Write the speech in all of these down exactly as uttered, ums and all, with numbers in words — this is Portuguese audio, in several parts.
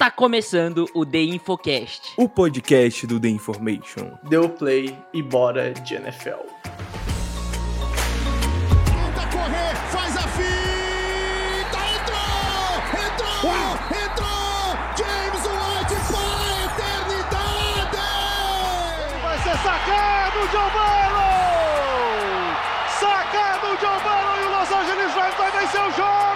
Está começando o The Infocast, o podcast do The Information. Deu play e bora de N F L. Tenta correr, faz a fita, entrou! Entrou! Entrou! James White para a eternidade! Vai ser sacado, Joe Burrow! Sacado, Joe Burrow e o Los Angeles Rams vai vencer o jogo!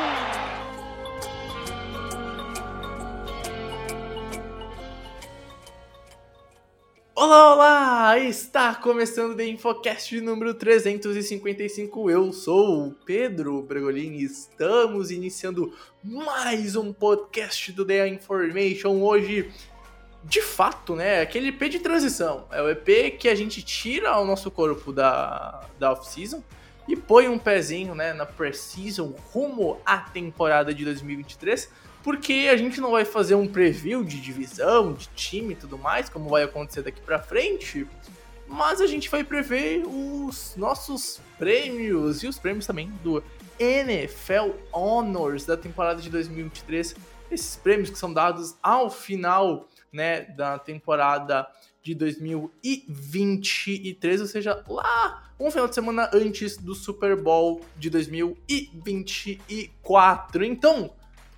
Olá, olá! Está começando o The Infocast número trezentos e cinquenta e cinco. Eu sou o Pedro Bregolini e estamos iniciando mais um podcast do The Information. Hoje, de fato, né, aquele E P de transição. É o E P que a gente tira o nosso corpo da, da off-season e põe um pezinho, né, na pre-season rumo à temporada de dois mil e vinte e três. Porque a gente não vai fazer um preview de divisão, de time e tudo mais, como vai acontecer daqui pra frente, mas a gente vai prever os nossos prêmios e os prêmios também do N F L Honors da temporada de dois mil e vinte e três. Esses prêmios que são dados ao final, né, da temporada de dois mil e vinte e três, ou seja, lá um final de semana antes do Super Bowl de dois mil e vinte e quatro. Então,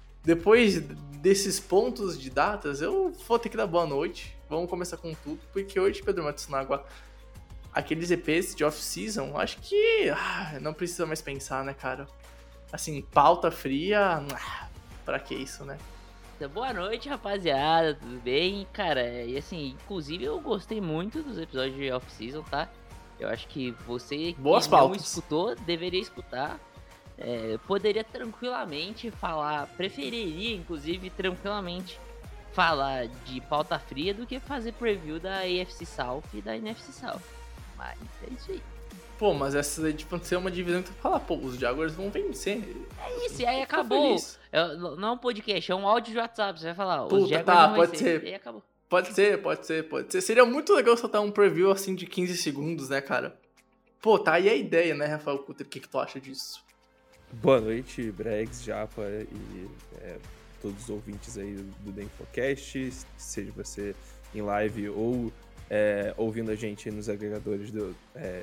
depois desses pontos de datas, eu vou ter que dar boa noite. Vamos começar com tudo, porque hoje, Pedro Matsunaga, aqueles E Ps de off-season, acho que ah, não precisa mais pensar, né, cara? Assim, pauta fria, ah, pra que isso, né? Boa noite, rapaziada, tudo bem? Cara, e assim, inclusive eu gostei muito dos episódios de off-season, tá? Eu acho que você que Boas não pautas. escutou, deveria escutar. É, poderia tranquilamente falar, preferiria inclusive tranquilamente falar de pauta fria do que fazer preview da A F C South e da N F C South. Mas é isso aí. Pô, mas essa daí, tipo, ser uma divisão que tu fala, pô, os Jaguars vão vencer. É isso, e aí acabou. É, não é um podcast, é um áudio de WhatsApp. Você vai falar, os Puta, Jaguars tá, vão pode vencer. ser. E aí acabou. Pode ser, pode ser, pode ser. Seria muito legal soltar um preview assim de quinze segundos, né, cara? Pô, tá aí a ideia, né, Rafael Cutter? O que, que tu acha disso? Boa noite, Bregs, Japa e é, todos os ouvintes aí do The Infocast, seja você em live ou é, ouvindo a gente nos agregadores do, é,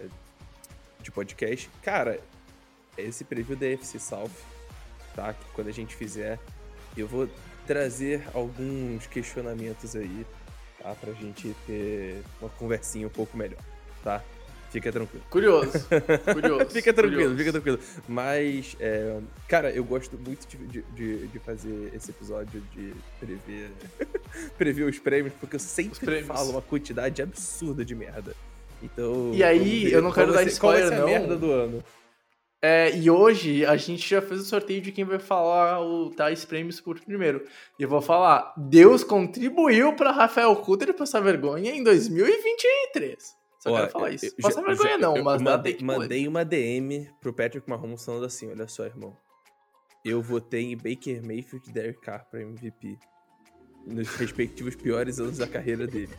de podcast. Cara, esse preview da A F C South, tá? Que quando a gente fizer, eu vou trazer alguns questionamentos aí, tá? Pra gente ter uma conversinha um pouco melhor, tá? Fica tranquilo. Curioso, curioso. Fica tranquilo, curioso. fica tranquilo. Mas, é, cara, eu gosto muito de, de, de fazer esse episódio de prever, prever os prêmios, porque eu sempre falo uma quantidade absurda de merda. Então. E aí, eu não quero dar spoiler, não. não. Qual é a merda do ano? É, e hoje a gente já fez o sorteio de quem vai falar o tais prêmios por primeiro. E eu vou falar, Deus contribuiu pra Rafael Cutter passar vergonha em dois mil e vinte e três. Só Ó, quero falar eu- isso. eu- Passar já- vergonha já- não, eu mas dá mandei, take mandei uma D M pro Patrick Mahomes falando assim, olha só, irmão. Eu votei em Baker Mayfield e Derek Carr pra M V P nos respectivos piores anos da carreira dele.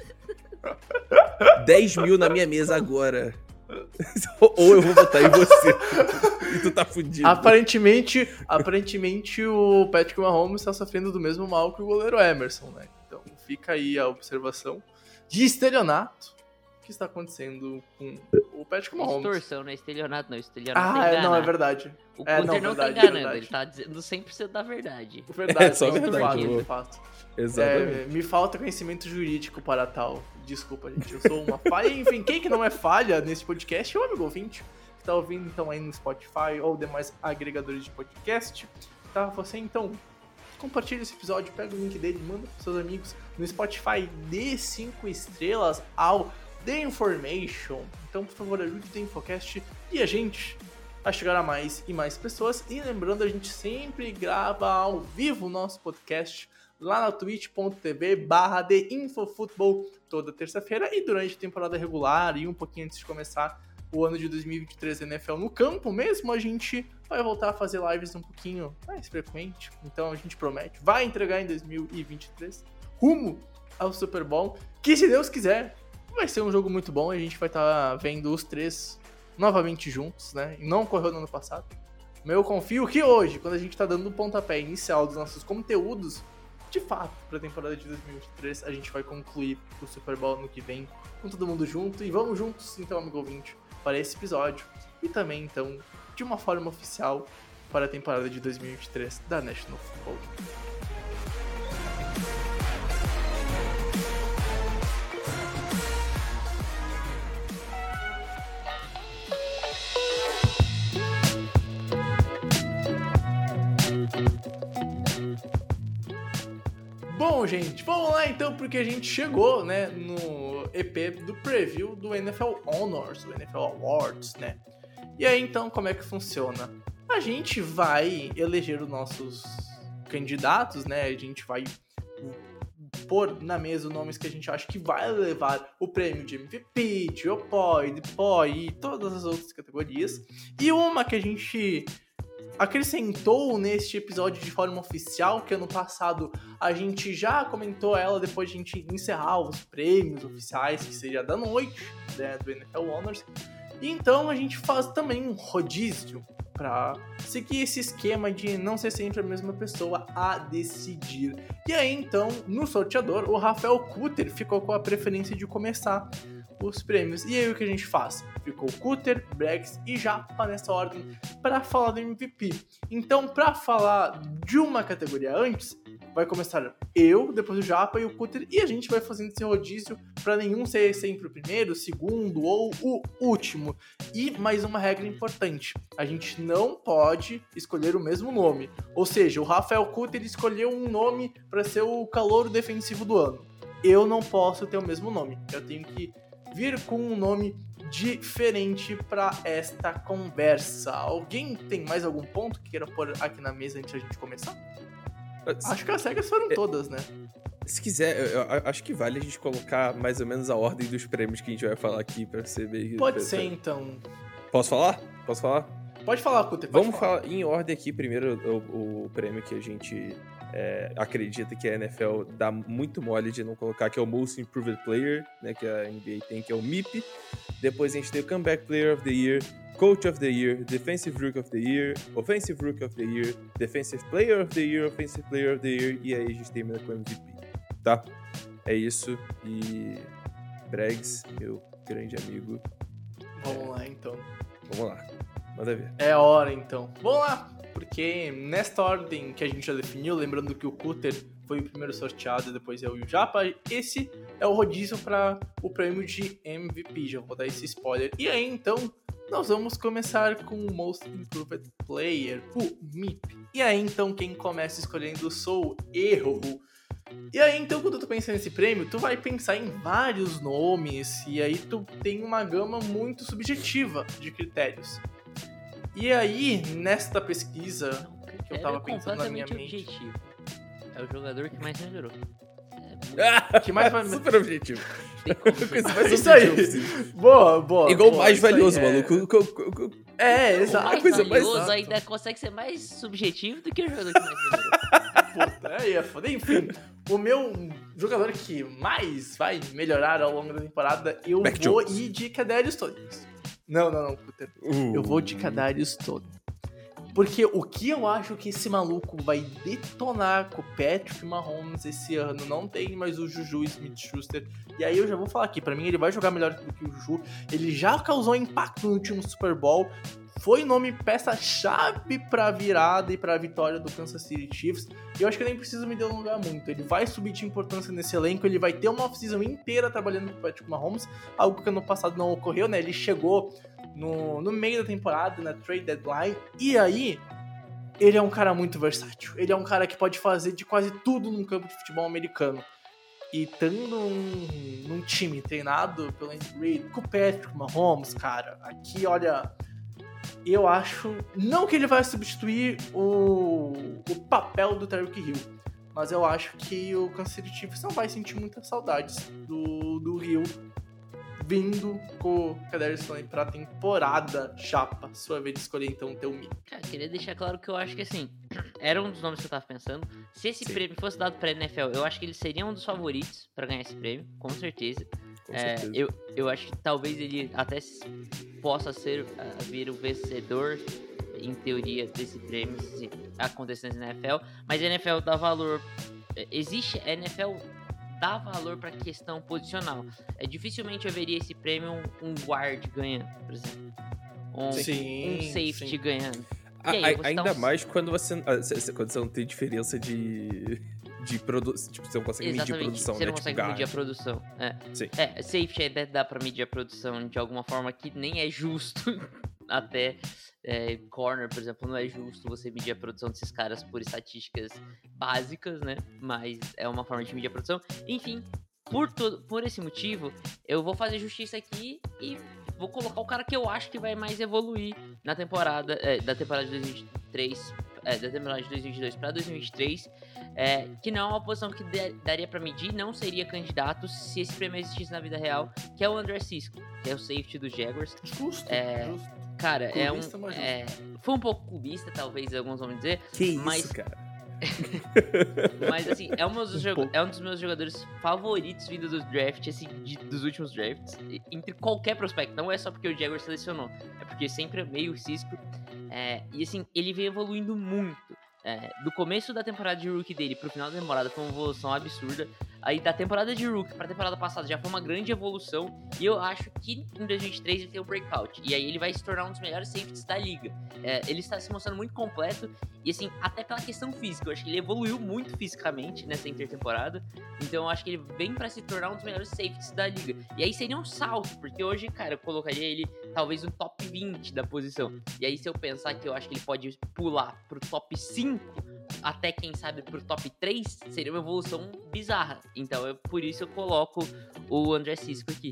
dez mil na minha mesa agora. Ou eu vou votar em você. E tu tá fudido. Aparentemente, aparentemente o Patrick Mahomes está sofrendo do mesmo mal que o goleiro Emerson, né? Então fica aí a observação de estelionato que está acontecendo com o Patrick Mahomes. Extorsão, não é estelionato, não. Estelionato Ah, é é, não, é enganar. verdade. O É, Cutter não, não, verdade, tá enganando, verdade. ele tá dizendo cem por cento da verdade. Verdade, É, só não, de verdade, fato, boa. de fato. Exatamente. É, me falta conhecimento jurídico para tal. Desculpa, gente, eu sou uma falha. Enfim, quem que não é falha nesse podcast é o amigo ouvinte, que tá ouvindo então aí no Spotify ou demais agregadores de podcast. Tá? Você então compartilha esse episódio, pega o link dele, manda pros seus amigos no Spotify, dê cinco estrelas ao The Information. Então, por favor, ajude o The Infocast e a gente a chegar a mais e mais pessoas. E lembrando, a gente sempre grava ao vivo o nosso podcast lá na twitch.tv barra TheInfoFootball toda terça-feira e durante a temporada regular e um pouquinho antes de começar o ano de dois mil e vinte e três N F L no campo mesmo, a gente vai voltar a fazer lives um pouquinho mais frequente. Então a gente promete, vai entregar em dois mil e vinte e três rumo ao Super Bowl, que se Deus quiser, vai ser um jogo muito bom. A gente vai estar vendo os três novamente juntos, né? E não ocorreu no ano passado. Mas eu confio que hoje, quando a gente tá dando o pontapé inicial dos nossos conteúdos de fato, pra temporada de dois mil e vinte e três, a gente vai concluir o Super Bowl ano que vem com todo mundo junto. E vamos juntos, então, amigo ouvinte, para esse episódio. E também, então, de uma forma oficial, para a temporada de dois mil e vinte e três da National Football League. Bom, gente, vamos lá então, porque a gente chegou, né, no E P do preview do N F L Honors, do N F L Awards, né? E aí, então, como é que funciona? A gente vai eleger os nossos candidatos, né? A gente vai pôr na mesa os nomes que a gente acha que vai levar o prêmio de M V P, de O P O I, de P O I e todas as outras categorias. E uma que a gente acrescentou neste episódio de forma oficial, que ano passado a gente já comentou ela depois de a gente encerrar os prêmios oficiais, que seria da noite, né, do N F L Honors. E então a gente faz também um rodízio para seguir esse esquema de não ser sempre a mesma pessoa a decidir. E aí então, no sorteador, o Rafael Cutter ficou com a preferência de começar os prêmios. E aí o que a gente faz? Ficou Cutter, Bregs e Japa nessa ordem para falar do M V P. Então, para falar de uma categoria antes, vai começar eu, depois o Japa e o Cutter, e a gente vai fazendo esse rodízio para nenhum ser sempre o primeiro, o segundo ou o último. E mais uma regra importante, a gente não pode escolher o mesmo nome. Ou seja, o Rafael Cutter escolheu um nome para ser o calouro defensivo do ano. Eu não posso ter o mesmo nome, eu tenho que vir com um nome diferente para esta conversa. Alguém tem mais algum ponto que queira pôr aqui na mesa antes da gente começar? Acho que as regras foram todas, né? Se quiser, eu, eu acho que vale a gente colocar mais ou menos a ordem dos prêmios que a gente vai falar aqui pra ser bem... Pode ser, então. Posso falar? Posso falar? Pode falar, Cutter. Vamos falar. falar em ordem aqui. Primeiro, o, o prêmio que a gente é, acredita que a N F L dá muito mole de não colocar, que é o Most Improved Player, né, que a N B A tem, que é o M I P. Depois a gente tem o Comeback Player of the Year, Coach of the Year, Defensive Rookie of the Year, Offensive Rookie of the Year, Defensive Player of the Year, Offensive Player of the Year, e aí a gente termina com o M V P, tá? É isso, e Bregs, meu grande amigo. Vamos é... lá, então. Vamos lá, manda ver. É a hora, então. Vamos lá, porque nesta ordem que a gente já definiu, lembrando que o Cutter foi o primeiro sorteado, depois eu e o Japa, esse é o rodízio para o prêmio de M V P, já vou dar esse spoiler. E aí, então, nós vamos começar com o Most Improved Player, o M I P. E aí, então, quem começa escolhendo sou eu. E aí, então, quando tu pensa nesse prêmio, tu vai pensar em vários nomes, e aí tu tem uma gama muito subjetiva de critérios. E aí, nesta pesquisa que eu tava pensando na minha mente... Objetivo. É o jogador que mais melhorou. É que mais vai... Super objetivo. Coisa mais Isso aí. possível. Boa, boa. Igual o boa, mais valioso, aí, maluco. É, é o exato. mais coisa mais valioso exata. ainda consegue ser mais subjetivo do que o jogador que mais melhorou. Puta, aí é foda. Enfim, o meu jogador que mais vai melhorar ao longo da temporada, eu Mac vou Jones. ir de Kadarius Toney. Não, não, não, Cutter. Uh. Eu vou de Kadarius Toney. Porque o que eu acho que esse maluco vai detonar com o Patrick Mahomes esse ano, não tem mais o Juju Smith-Schuster. E aí eu já vou falar aqui, pra mim ele vai jogar melhor do que o Juju. Ele já causou impacto no último Super Bowl. Foi nome peça-chave pra virada e pra vitória do Kansas City Chiefs. E eu acho que eu nem preciso me delongar muito. Ele vai subir de importância nesse elenco, ele vai ter uma off-season inteira trabalhando com o Patrick Mahomes, algo que ano passado não ocorreu, né? Ele chegou no, no meio da temporada, na trade deadline, e aí ele é um cara muito versátil. Ele é um cara que pode fazer de quase tudo num campo de futebol americano. E estando num, num time treinado pelo Andy Reid, com o Patrick Mahomes, cara, aqui, olha... Eu acho, não que ele vai substituir o, o papel do Tyreek Hill, mas eu acho que o Kansas City Chiefs não vai sentir muitas saudades do, do Hill vindo com o Kadarius Toney pra temporada. Chapa, sua vez de escolher então o teu M I P. Cara, queria deixar claro que eu acho que assim, era um dos nomes que eu tava pensando. Se esse Sim. prêmio fosse dado pra N F L, eu acho que ele seria um dos favoritos pra ganhar esse prêmio, com certeza. Com É, certeza. eu, eu acho que talvez ele até s- possa ser uh, vir o vencedor, em teoria, desse prêmio se acontecer na N F L, mas a N F L dá valor existe, a N F L dá valor pra questão posicional. É, dificilmente eu veria esse prêmio um, um guard ganhando, por exemplo. Um, sim, um safety sim. ganhando. A, E aí, a, ainda um... mais quando você, quando você não tem diferença de, de produção. Tipo, você não consegue Exatamente. medir a produção, você né? não tipo, consegue guard. medir a produção. É, Sim. é safety até dá pra medir a produção de alguma forma que nem é justo. Até é, corner, por exemplo, não é justo você medir a produção desses caras por estatísticas básicas, né? Mas é uma forma de medir a produção. Enfim, por, todo, por esse motivo, eu vou fazer justiça aqui e vou colocar o cara que eu acho que vai mais evoluir na temporada, é, da temporada de dois mil e vinte e três, é, da temporada de dois mil e vinte e dois para dois mil e vinte e três, é, que não é uma posição que de, daria pra medir, não seria candidato se esse prêmio existisse na vida real, que é o André Cisco, que é o safety dos Jaguars. Justo, É, justo. Cara, é um, Clubista, mas é, foi um pouco clubista, talvez alguns vão dizer, Que mas, isso, cara? mas assim, é um, dos joga- é um dos meus jogadores favoritos vindo do draft, assim, de, dos últimos drafts, entre qualquer prospecto, não é só porque o Jaguars selecionou, é porque sempre amei o Cisco, é, e assim, ele vem evoluindo muito. É, do começo da temporada de rookie dele pro final da temporada foi uma evolução absurda. Aí da temporada de rookie pra temporada passada já foi uma grande evolução. E eu acho que em dois mil e vinte e três ele tem um breakout. E aí ele vai se tornar um dos melhores safeties da liga. É, ele está se mostrando muito completo. E assim, até pela questão física. Eu acho que ele evoluiu muito fisicamente nessa intertemporada. Então eu acho que ele vem pra se tornar um dos melhores safeties da liga. E aí seria um salto. Porque hoje, cara, eu colocaria ele talvez no top vinte da posição. E aí se eu pensar que eu acho que ele pode pular pro top cinco, até quem sabe pro top três, seria uma evolução bizarra. Então eu, por isso eu coloco o André Cisco aqui.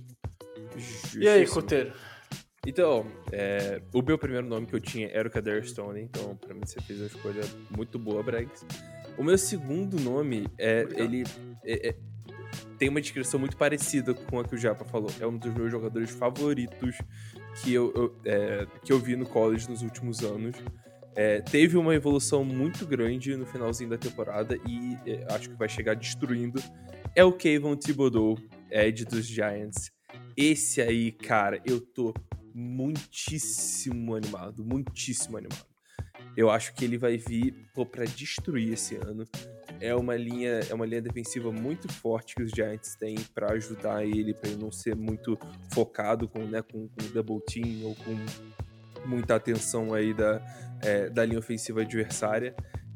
E aí, Justíssimo. Coteiro? Então, é, o meu primeiro nome que eu tinha era o Kadarius Toney, então pra mim você fez uma escolha muito boa, Bregs. O meu segundo nome, é, ele é, é, tem uma descrição muito parecida com a que o Japa falou. É um dos meus jogadores favoritos que eu, eu, é, que eu vi no college nos últimos anos. É, teve uma evolução muito grande no finalzinho da temporada e é, acho que vai chegar destruindo. É o Kayvon Thibodeau, Edge dos Giants. Esse aí, cara, eu tô muitíssimo animado, muitíssimo animado. Eu acho que ele vai vir pô, pra destruir esse ano. É uma linha, é uma linha defensiva muito forte que os Giants têm pra ajudar ele, pra ele não ser muito focado com, né, com, com double team ou com muita atenção aí da, é, da linha ofensiva adversária.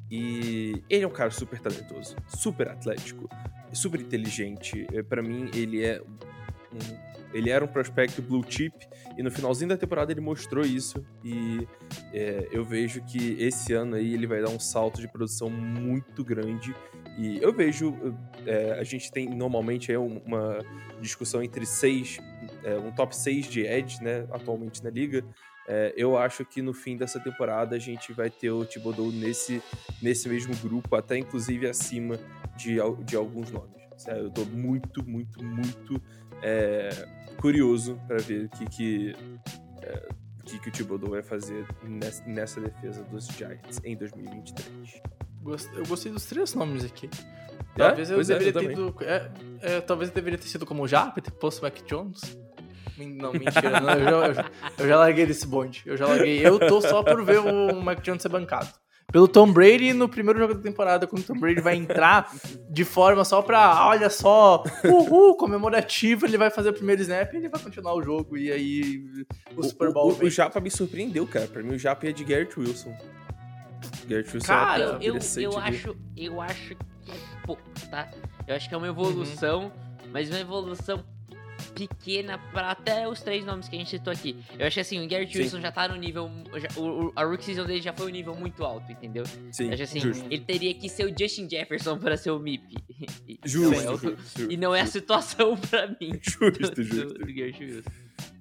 E ele é um cara super talentoso, super atlético, super inteligente. Pra mim, ele é um, ele era um prospect blue chip e no finalzinho da temporada ele mostrou isso. E é, eu vejo que esse ano aí ele vai dar um salto de produção muito grande. E eu vejo, é, a gente tem normalmente é uma discussão entre seis, é, um top seis de edge, né, atualmente na liga. É, eu acho que no fim dessa temporada a gente vai ter o Thibodeau nesse, nesse mesmo grupo, até inclusive acima de, de alguns nomes. Sério, eu tô muito, muito, muito é, curioso para ver o que, que, é, que, que o Thibodeau vai fazer nessa, nessa defesa dos Giants em dois mil e vinte e três. Eu gostei dos três nomes aqui. É? Talvez eu Pois é, deveria eu ter ido. É, é, talvez eu deveria ter sido como o Japa, ter posto o Mac Jones. Não, mentira, não, eu, já, eu, já, eu já larguei desse bonde. Eu já larguei. Eu tô só por ver o Mac Jones ser bancado. Pelo Tom Brady no primeiro jogo da temporada, quando o Tom Brady vai entrar de forma só pra, olha só, uhul, comemorativo, ele vai fazer o primeiro snap e ele vai continuar o jogo. E aí o, o Super Bowl. O, o, o Japa me surpreendeu, cara. Pra mim o Japa é de Garrett Wilson. Garrett Wilson Cara, é eu, eu, interessante eu, de ver. acho, eu acho que é pouco, tá? Eu acho que é uma evolução, uhum. mas uma evolução pequena para até os três nomes que a gente citou aqui. Eu acho que assim, o Garrett Sim. Wilson já tá no nível... Já, o, a rookie season dele já foi um nível muito alto, entendeu? Sim, eu acho assim, justo. ele teria que ser o Justin Jefferson para ser o M I P. Justo, não é o, justo, justo. E não é a situação pra mim justo, do, justo. do, do Garrett Wilson.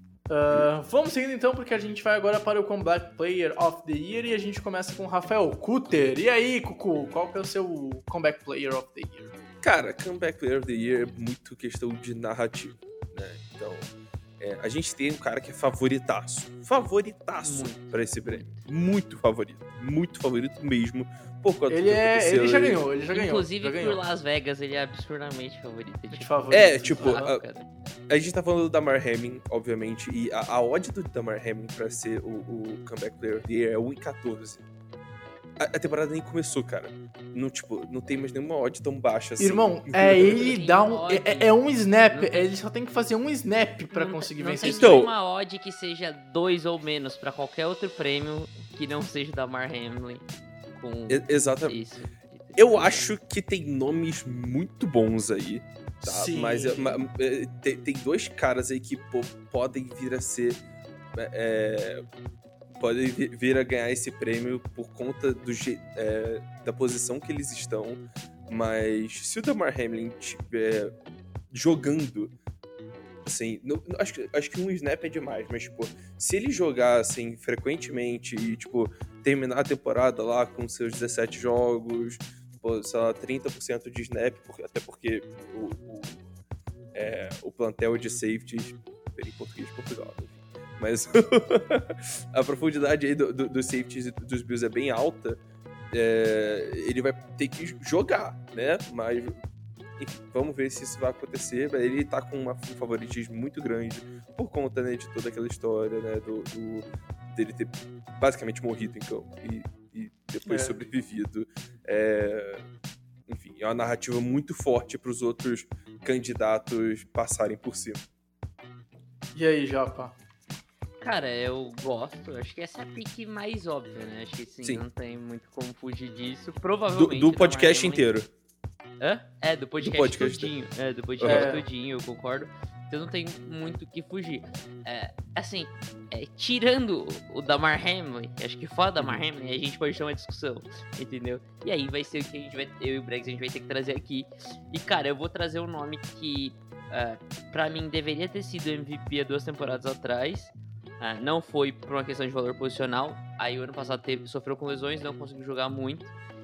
Uh, vamos seguindo então, porque a gente vai agora para o Comeback Player of the Year e a gente começa com o Rafael Cutter. E aí, Cucu, qual que é o seu Comeback Player of the Year? Cara, Comeback Player of the Year é muito questão de narrativa, né? Então, é, a gente tem um cara que é favoritaço. Favoritaço muito. Pra esse prêmio. Muito favorito. Muito favorito mesmo. Por conta ele, é, ele já aí. ganhou, ele já ganhou. Inclusive, já por ganhou. Las Vegas, ele é absurdamente favorito. É, tipo, favorito. É, tipo, ah, a, a gente tá falando do Damar Hamlin, obviamente, e a, a odd do Damar Hamlin pra ser o, o Comeback Player of the Year é um em quatorze. a, a temporada nem começou, cara. Não, tipo, não tem mais nenhuma odd tão baixa assim. Irmão, é ele dá um. É, é um snap. Ele só tem que fazer um snap pra não, conseguir não vencer tem isso. Então- uma odd que seja dois ou menos pra qualquer outro prêmio que não seja o Damar Hamlin com E- exatamente. isso. Eu acho que tem nomes muito bons aí, tá? Sim. Mas é, ma- é, tem, tem dois caras aí que pô, podem vir a ser. É, podem vi- vir a ganhar esse prêmio por conta do, je- é, da posição que eles estão. Mas se o Damar Hamlin estiver jogando. Assim, não- não- acho, que- acho que um snap é demais, mas, tipo, se ele jogar, assim, frequentemente e, tipo, terminar a temporada lá com seus dezessete jogos, pô, sei lá, trinta por cento de snap, porque- até porque o, o, é, o plantel de safeties, em português de Portugal, enfim. Mas a profundidade aí do, do, dos safeties e dos Bills é bem alta, é, ele vai ter que jogar, né? Mas enfim, vamos ver se isso vai acontecer. Ele tá com uma- um favoritismo muito grande por conta, né, de toda aquela história, né, do, do- dele ter basicamente morrido em campo e, e depois É. sobrevivido. É, enfim, é uma narrativa muito forte para os outros candidatos passarem por cima. E aí, Japa? Cara, eu gosto. Acho que essa é a pick mais óbvia, né? Acho que sim, Sim. não tem muito como fugir disso. Do, Provavelmente. do o Damar podcast Hamlin- inteiro. Hã? É, do podcast, podcast. todinho. É, do podcast É. todinho, eu concordo. Então não tem muito o que fugir. É, assim, é, tirando o Damar Hamlin, acho que fora Damar Hamlin, a gente pode ter uma discussão, entendeu? E aí vai ser o que a gente vai, eu e o Brex, a gente vai ter que trazer aqui. E cara, eu vou trazer um nome que, uh, pra mim, deveria ter sido M V P há duas temporadas atrás. Uh, não foi por uma questão de valor posicional. Aí o ano passado teve, sofreu com lesões, não conseguiu jogar muito.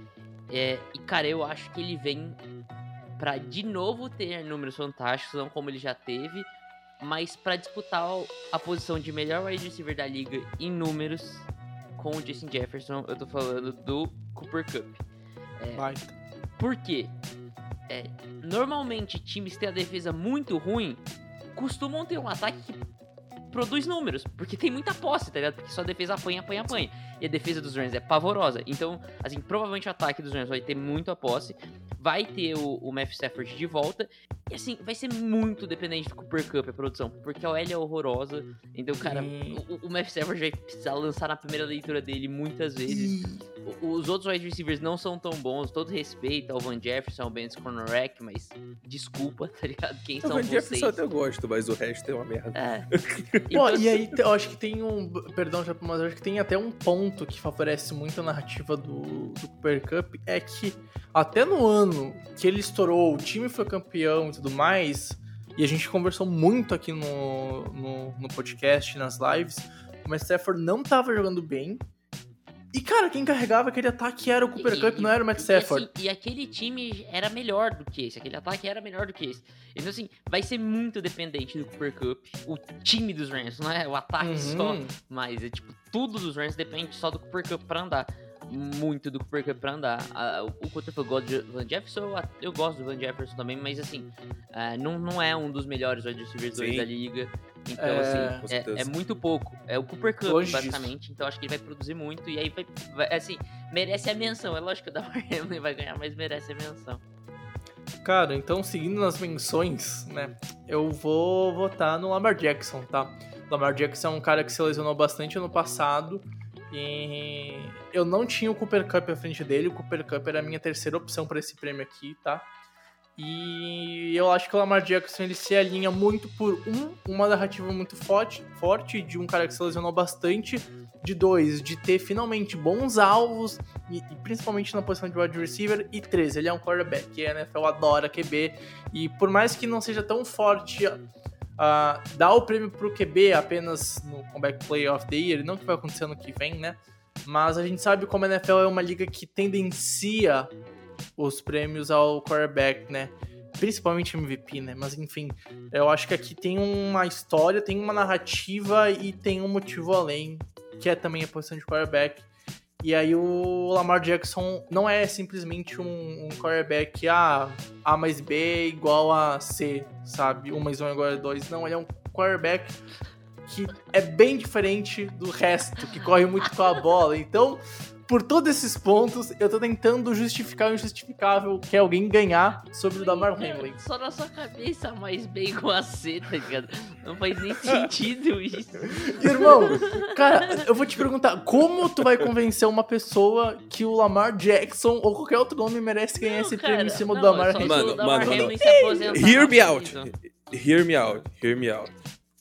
É, e cara, eu acho que ele vem pra de novo ter números fantásticos, não como ele já teve, mas pra disputar o- a posição de melhor wide receiver da liga em números com o Justin Jefferson. Eu tô falando do Cooper Kupp. Baita. Por quê? É, normalmente times que têm a defesa muito ruim costumam ter um ataque que produz números, porque tem muita posse, tá ligado? Porque só a defesa apanha, apanha, apanha. E a defesa dos Rams é pavorosa. Então, assim, provavelmente o ataque dos Rams vai ter muita posse, vai ter o, o Matthew Stafford de volta, e assim, vai ser muito dependente do Cooper Kupp a produção, porque a O L é horrorosa. Então, cara, Sim. o, o Matthew Stafford vai precisar lançar na primeira leitura dele muitas vezes. O- Os outros wide receivers não são tão bons, todo respeito ao Van Jefferson, ao Ben Cornerback, mas desculpa, tá ligado? Quem O são Van vocês? Jefferson eu até gosto, mas o resto é uma merda. É. Pô, Então, e aí eu acho que tem um. Perdão, Japa, mas eu acho que tem até um ponto que favorece muito a narrativa do, do Cooper Kupp, é que até no ano que ele estourou, o time foi campeão e tudo mais, e a gente conversou muito aqui no, no, no podcast, nas lives, o Matt Stafford não tava jogando bem. E, cara, quem carregava aquele ataque era o Cooper E- Kupp, e- não era o Matt e, Stafford. assim, e aquele time era melhor do que esse, aquele ataque era melhor do que esse. Então, assim, vai ser muito dependente do Cooper Kupp, o time dos Rams, não é o ataque só, Uhum. mas é tipo, tudo dos Rams depende só do Cooper Kupp pra andar. Muito do Cooper Kupp pra andar. Ah, o o Cotter falou gosto do Van Jefferson, eu, eu gosto do Van Jefferson também, mas assim, ah, não, não é um dos melhores wide receivers Sim. da liga. Então, É, assim, com é, certeza. é muito pouco. É o Cooper Kupp, Longe basicamente. Então, acho que ele vai produzir muito. E aí, vai, vai- assim, merece a menção. É lógico que o Damar Hamlin vai ganhar, mas merece a menção. Cara, então seguindo nas menções, né, eu vou votar no Lamar Jackson, tá? O Lamar Jackson é um cara que se lesionou bastante ano passado e eu não tinha o Cooper Kupp à frente dele, o Cooper Kupp era a minha terceira opção para esse prêmio aqui, tá? E eu acho que o Lamar Jackson ele se alinha muito por um, uma narrativa muito forte, forte de um cara que se lesionou bastante, de dois, de ter finalmente bons alvos, e, e principalmente na posição de wide receiver, e três, ele é um quarterback, e a N F L adora Q B, e por mais que não seja tão forte uh, dar o prêmio pro Q B apenas no Comeback Player of the Year, não que vai acontecer no que vem, né? Mas a gente sabe como a N F L é uma liga que tendencia os prêmios ao quarterback, né? Principalmente M V P, né? Mas enfim, eu acho que aqui tem uma história, tem uma narrativa e tem um motivo além, que é também a posição de quarterback. E aí o Lamar Jackson não é simplesmente um, um quarterback A, A mais B igual a C, sabe? um mais um igual a dois. Não, ele é um quarterback que é bem diferente do resto, que corre muito com a bola. Então, por todos esses pontos, eu tô tentando justificar o injustificável, que é alguém ganhar sobre o Damar Hamlin. Só na sua cabeça, mas bem com a C, tá ligado? Não faz nem sentido isso. Irmão, cara, eu vou te perguntar, como tu vai convencer uma pessoa que o Lamar Jackson ou qualquer outro nome merece ganhar Não, esse cara, prêmio em cima não, do Damar só Hamlin? se Mano, o Damar mano, Hamlin mano. se aposentar Hear me na out. season. Hear me out. Hear me out.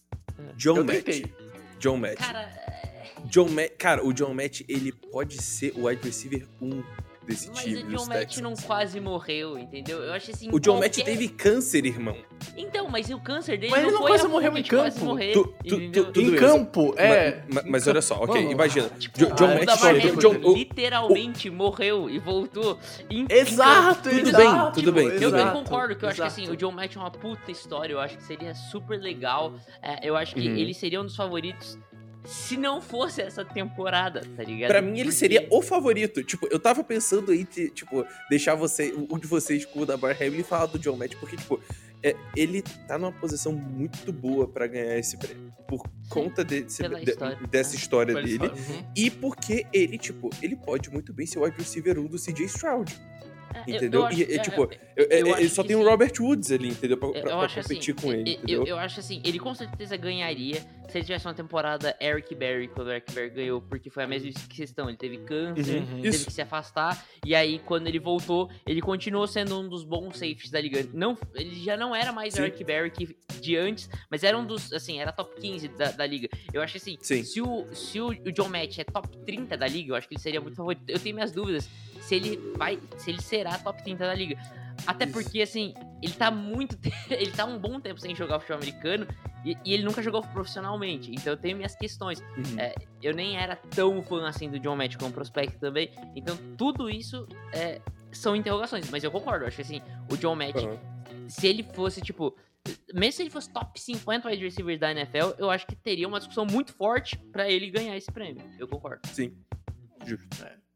John Eu Match. tentei. John Match. Cara, John Match. Cara, o John Match, ele pode ser o wide receiver um desse mas time o dos John Match Texans. não quase morreu, entendeu? Eu acho assim. O John Match qualquer- teve câncer, irmão. Então, mas o câncer dele Mas não ele não foi quase a morreu ponto em de quase campo. morrer, Tu- tu- entendeu? tu- tu- Em Tudo campo, é. Ma- ma- mas olha só, ok, Mano, imagina. Tipo, Jo- John ah, o Match Damar foi- Hamlin John- o- literalmente morreu e voltou. Em, em Exato, campo. Tudo exato, bem, tudo bem, Eu, tudo eu bem. concordo que eu acho que exato. assim, o John Match é uma puta história, eu acho que seria super legal. É, eu acho que Uhum. ele seria um dos favoritos se não fosse essa temporada, tá ligado? Pra mim, ele Porque- seria o favorito. Tipo, eu tava pensando aí, de, tipo, deixar você, um de vocês com o Damar Hamlin e falar do John Match, porque, tipo, é, ele tá numa posição muito boa pra ganhar esse prêmio. Por conta desse, pela de- história, dessa né? história Pode dele. falar. Uhum. E porque ele, tipo, ele pode muito bem ser o wide receiver um do C J Stroud. É, eu- Entendeu? eu acho- E, e, é, tipo, é, eu- eu ele acho só que tem o sim. Robert Woods ali, entendeu? Pra, Eu, pra- eu pra acho competir assim, com ele, eu- entendeu? Eu, eu acho assim, ele com certeza ganharia se ele tivesse uma temporada Eric Berry, quando o Eric Berry ganhou, porque foi a mesma questão, ele teve câncer, Uhum. teve Isso. que se afastar, e aí quando ele voltou, ele continuou sendo um dos bons safeties da liga. Não, ele já não era mais o Sim. Eric Berry que, de antes, mas era um dos, assim, era top quinze da, da liga. Eu acho assim, Sim. se, o, se o, o John Match é top trinta da liga, eu acho que ele seria muito favorito. Eu tenho minhas dúvidas se ele vai, se ele será top trinta da liga. Até Isso. porque, assim, ele tá muito. te- ele tá um bom tempo sem jogar futebol americano e, e ele nunca jogou profissionalmente. Então eu tenho minhas questões. Uhum. É, eu nem era tão fã assim do John Match como prospecto também. Então tudo isso é, são interrogações. Mas eu concordo, eu acho que assim, o John Match, Uhum. se ele fosse, tipo. Mesmo se ele fosse top cinquenta wide receivers da N F L, eu acho que teria uma discussão muito forte pra ele ganhar esse prêmio. Eu concordo. Sim. Justo.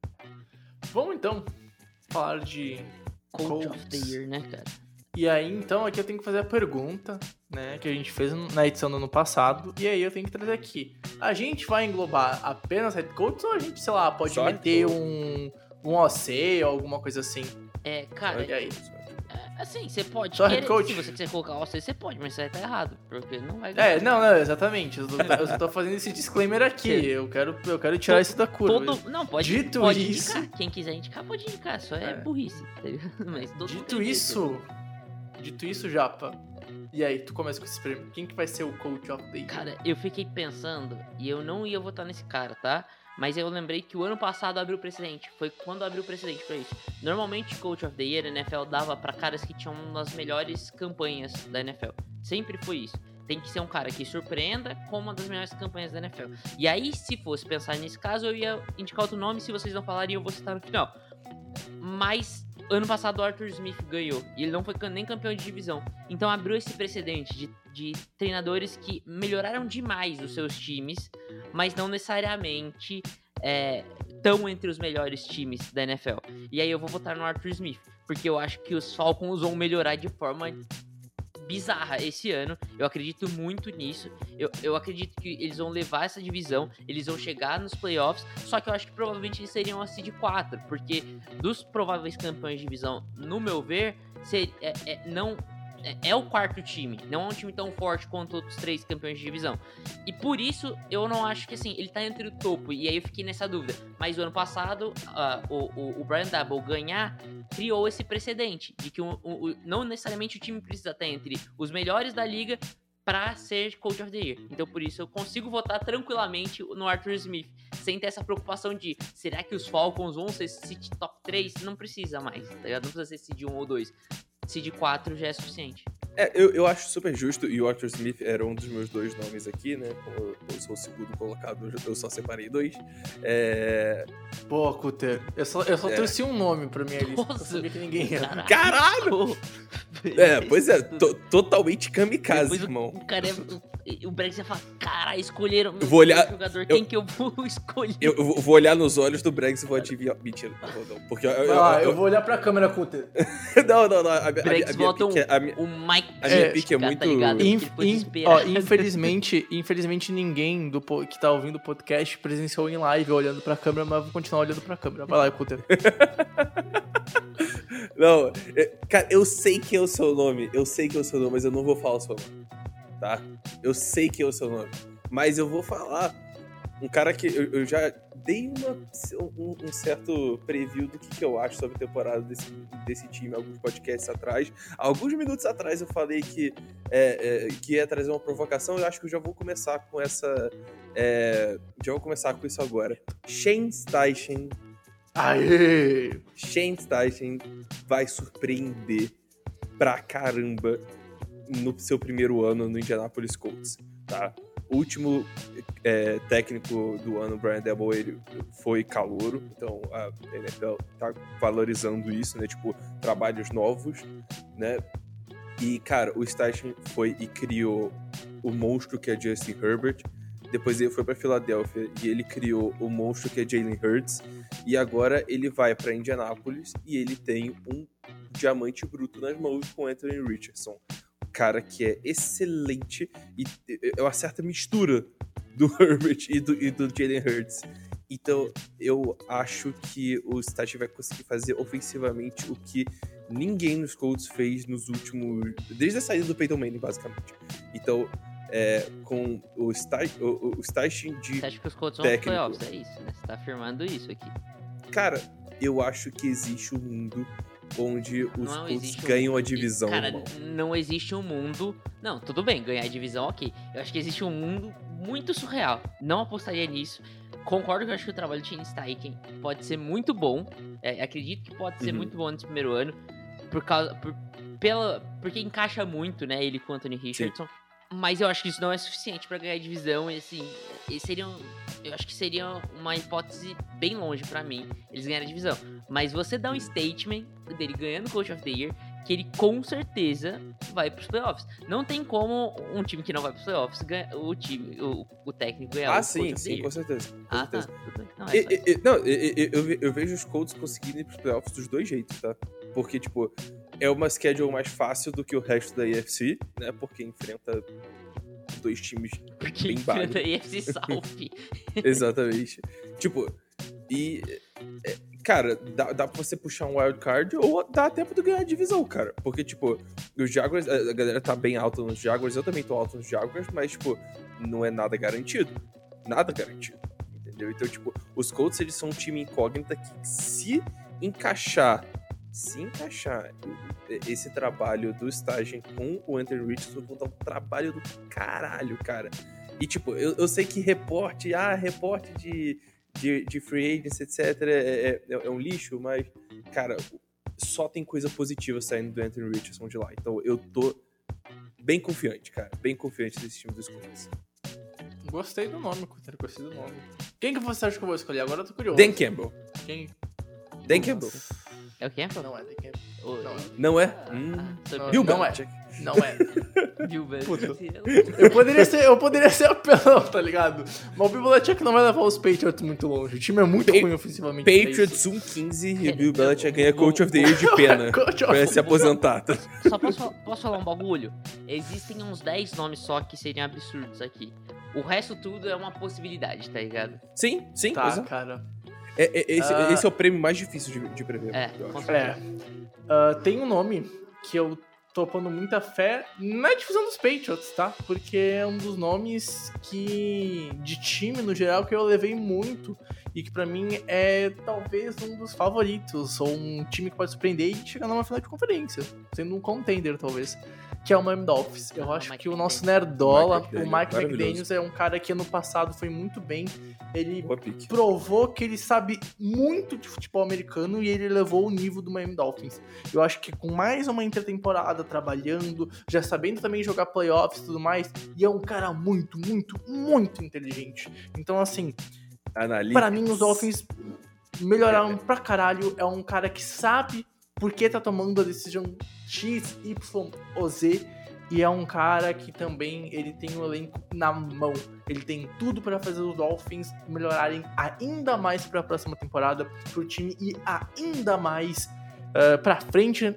Vamos então falar de Coach Colts. of the Year, né, cara? E aí, então, aqui eu tenho que fazer a pergunta, né, que a gente fez na edição do ano passado, e aí eu tenho que trazer aqui. A gente vai englobar apenas head coach ou a gente, sei lá, pode Só head meter coach. um, um O C ou alguma coisa assim? É, cara, E aí? é, assim, você pode Só querer, head coach? se você quiser colocar o C, você pode, mas você vai estar errado, porque não vai É, não, não, exatamente. Eu tô, eu só tô fazendo esse disclaimer aqui. Eu quero, eu quero tirar isso da curva. Todo, não, pode, Dito pode isso- indicar. Quem quiser indicar, pode indicar. Só é, É. burrice, tá ligado? Mas todo mundo Dito indica. isso, dito isso, Japa. E aí, tu começa com esse prêmio. Quem que vai ser o Coach of the Year? Cara, eu fiquei pensando e eu não ia votar nesse cara, tá? Mas eu lembrei que o ano passado abriu o precedente. Foi quando abriu o precedente pra isso. Normalmente, Coach of the Year, a N F L dava pra caras que tinham uma das melhores campanhas da N F L. Sempre foi isso. Tem que ser um cara que surpreenda com uma das melhores campanhas da N F L. E aí, se fosse pensar nesse caso, eu ia indicar outro nome. Se vocês não falarem, eu vou citar no final. Mas ano passado o Arthur Smith ganhou. E ele não foi nem campeão de divisão. Então abriu esse precedente de, de treinadores que melhoraram demais os seus times, mas não necessariamente estão entre os melhores times da N F L. E aí eu vou votar no Arthur Smith, porque eu acho que os Falcons vão melhorar de forma bizarra esse ano. Eu acredito muito nisso. Eu, eu acredito que eles vão levar essa divisão, eles vão chegar nos playoffs, só que eu acho que provavelmente eles seriam a seed quatro, porque dos prováveis campeões de divisão, no meu ver, ser, é, é, não... É, é o quarto time, não é um time tão forte quanto outros três campeões de divisão. E por isso, eu não acho que assim, ele tá entre o topo. E aí eu fiquei nessa dúvida. Mas o ano passado, uh, o, o, o Brian Daboll ganhar criou esse precedente de que o, o, o, não necessariamente o time precisa estar entre os melhores da liga pra ser Coach of the Year. Então por isso eu consigo votar tranquilamente no Arthur Smith, sem ter essa preocupação de será que os Falcons vão ser seed top três? Não precisa mais, tá ligado? Não precisa ser seed um ou dois. Seed quatro já é suficiente. É, eu, eu acho super justo, e o Arthur Smith era um dos meus dois nomes aqui, né? Como eu, eu sou o segundo colocado, eu só separei dois. É... Pô, Cutter, eu só, eu só É. torci um nome pra minha lista. Eu Nossa. sabia que ninguém ia. Caralho! É, pois é, to- totalmente kamikaze, Depois irmão. O, o cara é, o, o Brexit vai falar, caralho, escolheram meu Eu vou olhar- jogador, eu- quem que eu vou escolher? Eu, eu vou olhar nos olhos do Brexit e vou adivinhar. Mentira, não vou não. Porque eu, eu, Vai lá, eu- eu vou olhar pra câmera, Cutter. Não, não, não. A, a, a, minha- a Brexit minha botam pique é. A minha, o Mike a minha É, pique é tá muito. ligado? Inf- Ele foi in- desesperado. ó, infelizmente, infelizmente ninguém do, po- que tá ouvindo o podcast presenciou em live olhando pra câmera, mas eu vou continuar olhando pra câmera. Vai lá, Cutter. Não, é, cara, eu sei que é o seu nome. Eu sei que é o seu nome, mas eu não vou falar o seu nome. Tá? Eu sei que é o seu nome. Mas eu vou falar. Um cara que eu, eu já dei uma, um, um certo preview do que, que eu acho sobre a temporada desse, desse time alguns podcasts atrás. Alguns minutos atrás eu falei que, é, é, que ia trazer uma provocação. Eu acho que eu já vou começar com essa. É, já vou começar com isso agora. Shane Steichen. Aê! Shane Steichen vai surpreender pra caramba no seu primeiro ano no Indianapolis Colts, tá? O último é, técnico do ano, Brian Daboll, ele foi calouro, então a N F L tá valorizando isso, né? Tipo, trabalhos novos, né? E, cara, o Steichen foi e criou o monstro que é Justin Herbert. Depois ele foi pra Filadélfia e ele criou o monstro que é Jalen Hurts. E agora ele vai pra Indianapolis e ele tem um diamante bruto nas mãos com Anthony Richardson. Um cara que é excelente e é uma certa mistura do Herbert e do, e do Jalen Hurts. Então eu acho que o Steichen vai conseguir fazer ofensivamente o que ninguém nos Colts fez nos últimos... Desde a saída do Peyton Manning, basicamente. Então... É, com o, Ste- o, o Steichen de Você acha que os Colts vão técnico. pros playoffs? É isso, né? Você tá afirmando isso aqui. Cara, eu acho que existe um mundo onde os Não Colts existe um- ganham a divisão, Cara, irmão. não existe um mundo... Não, tudo bem, ganhar a divisão, ok. Eu acho que existe um mundo muito surreal. Não apostaria nisso. Concordo que eu acho que o trabalho de Shane Steichen pode ser muito bom. É, acredito que pode ser Uhum. muito bom nesse primeiro ano. Por causa... Por, pela, porque encaixa muito, né, ele com o Anthony Richardson. Mas eu acho que isso não é suficiente pra ganhar a divisão. E assim, e seria um, eu acho que seria uma hipótese bem longe pra mim, eles ganharem a divisão. Mas você dá um statement dele ganhando o Coach of the Year, que ele com certeza vai pros playoffs. Não tem como um time que não vai pros playoffs ganhar, o time, o, o técnico ganhar Ah, o sim, Coach of the sim, Year. com certeza. Com Ah, tá. certeza. Tudo bem. Não, é E- só e- isso. e- não, e- e- eu, ve- eu vejo os Colts conseguindo ir pros playoffs dos dois jeitos, tá? Porque, tipo, é uma schedule mais fácil do que o resto da A F C, né? Porque enfrenta dois times Porque bem enfrenta básico. a A F C South. Exatamente. Tipo, e... é, cara, dá, dá pra você puxar um wild card ou dá tempo de ganhar a divisão, cara. Porque, tipo, os Jaguars... A a galera tá bem alta nos Jaguars, eu também tô alto nos Jaguars, mas, tipo, não é nada garantido. Nada garantido, entendeu? Então, tipo, os Colts, eles são um time incógnita que se encaixar... Se encaixar esse trabalho do Steichen com o Anthony Richardson, vão dar um trabalho do caralho, cara. E, tipo, eu, eu sei que reporte, ah, reporte de, de, de free agents, etcétera, é, é, é um lixo, mas, cara, só tem coisa positiva saindo do Anthony Richardson de lá. Então, eu tô bem confiante, cara. Bem confiante desse time dos Colts. Gostei do nome, Cutter, gostei do nome. Quem que você acha que eu vou escolher? Agora eu tô curioso. Dan Campbell. Quem? Dan Campbell. É o Campbell? Não é Dan Campbell. O- Não é. Não é? Ah, Hum. ah, sobre- Não, Bill não é. Belichick. Não é. Bill Puta. Belichick. Eu poderia ser, eu poderia ser apelão, tá ligado? Mas o Bill Belichick não vai levar os Patriots muito longe. O time é muito Pa- ruim ofensivamente. pra isso. Patriots um quinze e Bill Belichick ganha Coach of the Year de pena. Coach of Pra the se aposentar. tá? Só posso, fal- posso falar um bagulho? Existem uns dez nomes só que seriam absurdos aqui. O resto tudo é uma possibilidade, tá ligado? Sim, sim. Tá, exato. cara. É, é, esse, Ah. esse é o prêmio mais difícil de, de prever. É, eu com acho. certeza. É. Ah, tem um nome que eu tô pondo muita fé na divisão dos Patriots, tá? Porque é um dos nomes que de time no geral que eu levei muito e que pra mim é talvez um dos favoritos ou um time que pode surpreender e chegar numa final de conferência, sendo um contender talvez, que é o Miami Dolphins. Eu Ah, acho Mike que o nosso McDaniels. nerdola, Mike o McDaniels, Mike maravilhoso. McDaniels é um cara que ano passado foi muito bem. Ele Boa pique. provou que ele sabe muito de futebol americano e ele levou o nível do Miami Dolphins. Eu acho que com mais uma intertemporada trabalhando, já sabendo também jogar playoffs e tudo mais, e é um cara muito, muito, muito inteligente. Então, assim, Analytics. pra mim os Dolphins melhoraram pra caralho. É um cara que sabe por que tá tomando a decisão X, Y ou Z. E é um cara que também ele tem o elenco na mão. Ele tem tudo para fazer os Dolphins melhorarem ainda mais para a próxima temporada, para o time ir ainda mais uh, para frente.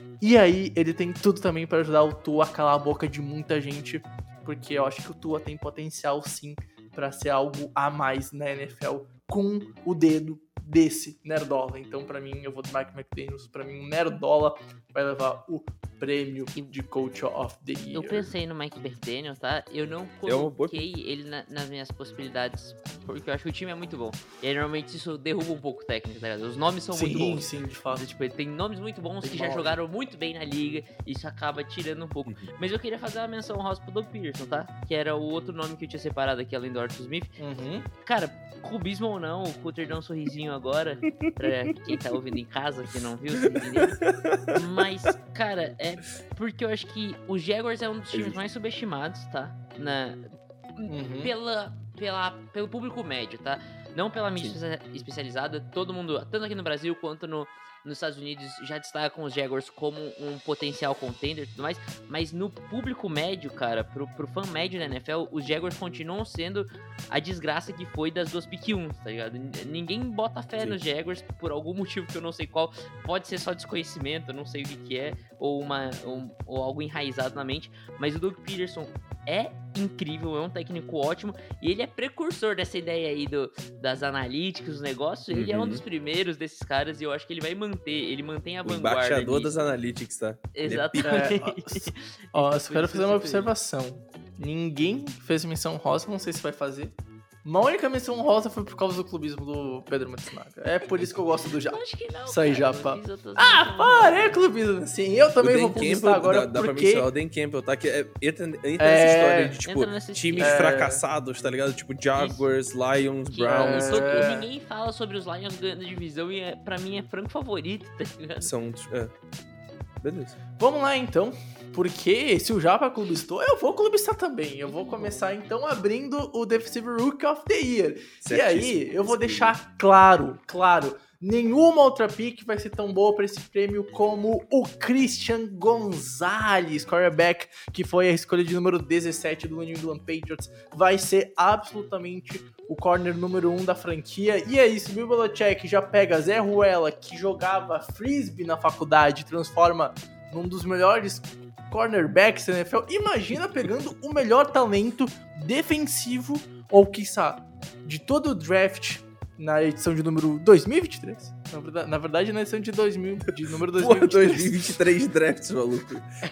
E aí ele tem tudo também para ajudar o Tua a calar a boca de muita gente, porque eu acho que o Tua tem potencial sim para ser algo a mais na N F L com o dedo desse nerdola. Então para mim eu vou do Mike McDaniels, para mim o nerdola vai levar o prêmio de Coach of the Year. Eu pensei no Mike McDaniel, tá? Eu não coloquei ele na, nas minhas possibilidades, porque eu acho que o time é muito bom. E aí, normalmente isso derruba um pouco o técnico, tá ligado? Os nomes são sim, muito bons. Sim, sim, de fato. Tipo, ele tem nomes muito bons tem que já jogaram muito bem na liga, e isso acaba tirando um pouco. Uhum. Mas eu queria fazer uma menção rosa pro Doug Peterson, tá? Que era o outro nome que eu tinha separado aqui, além do Arthur Smith. Uhum. Cara, clubismo ou não, o Cutter dá um sorrisinho agora, pra quem tá ouvindo em casa, que não viu o sorrisinho dele. Mas, cara, é porque eu acho que o Jaguars é um dos times mais subestimados, tá? Na, uhum. pela, pela, pelo público médio, tá? Não pela mídia Sim. especializada. Todo mundo, tanto aqui no Brasil quanto no, nos Estados Unidos, já destacam os Jaguars como um potencial contender e tudo mais. Mas no público médio, cara, pro, pro fã médio da N F L, os Jaguars continuam sendo a desgraça que foi das duas pick um, tá ligado? Ninguém bota fé Sim. nos Jaguars por algum motivo que eu não sei qual. Pode ser só desconhecimento, eu não sei o que, que é, ou, uma, ou, ou algo enraizado na mente. Mas o Doug Peterson é incrível, é um técnico ótimo, e ele é precursor dessa ideia aí do, das analíticas, dos negócios. Ele uhum. é um dos primeiros desses caras, e eu acho que ele vai manter, ele mantém a o vanguarda. Embaixador das analytics, tá? Exatamente. É, ó, eu quero fazer uma observação. Ninguém fez menção rosa, não sei se vai fazer. Uma única menção rosa foi por causa do clubismo do Pedro Matsunaga. É por isso que eu gosto do Japa. Acho que não, Isso aí, cara, Japa. Ah, para, é clubismo. Sim, eu também vou conquistar agora dá, porque... Dá pra mencionar o Dan Campbell, tá? Que é, entra entra é... nessa história de, tipo, times é... fracassados, tá ligado? Tipo, Jaguars, isso. Lions, que Browns. É... Todo, ninguém fala sobre os Lions ganhando a divisão e é, pra mim é franco favorito, tá ligado? São... É. Beleza. Vamos lá, então. Porque se o Japa clubistou, eu vou clubistar também. Eu vou começar, então, abrindo o Defensive Rookie of the Year. Certíssimo. E aí, eu vou deixar claro, claro, nenhuma outra pick vai ser tão boa para esse prêmio como o Christian Gonzalez, quarterback, que foi a escolha de número dezessete do New England Patriots. Vai ser absolutamente o corner número um da franquia. E aí, se o Bill Belichick já pega Zé Ruela, que jogava frisbee na faculdade, e transforma num dos melhores cornerbacks da N F L, imagina pegando o melhor talento defensivo, ou quiçá, de todo o draft na edição de número dois mil e vinte e três. Na verdade, na verdade na edição de, dois mil, de número dois mil e vinte e três. Pô, dois mil e vinte e três drafts, maluco.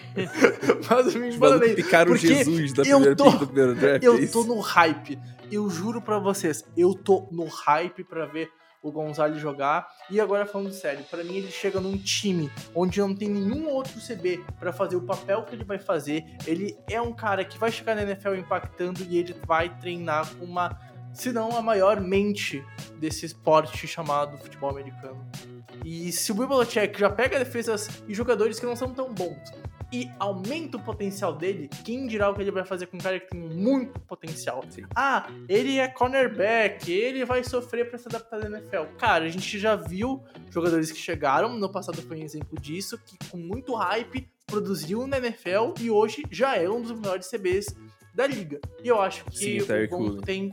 Mas me embananei. Picaram o Jesus da primeira tô, pick do primeiro draft. Eu é tô no hype. Eu juro pra vocês, eu tô no hype pra ver o Gonzalez jogar. E agora falando sério, pra mim ele chega num time onde não tem nenhum outro C B pra fazer o papel que ele vai fazer. Ele é um cara que vai chegar na N F L impactando e ele vai treinar com uma, se não a maior mente desse esporte chamado futebol americano. E se o Bill Belichick já pega defesas e jogadores que não são tão bons e aumenta o potencial dele, quem dirá o que ele vai fazer com um cara que tem muito potencial? Sim. Ah, ele é cornerback, ele vai sofrer pra se adaptar na N F L. Cara, a gente já viu jogadores que chegaram, no passado foi um exemplo disso, que com muito hype produziu na N F L e hoje já é um dos melhores C Bs da liga. E eu acho que Sim, o Gonzalez tem...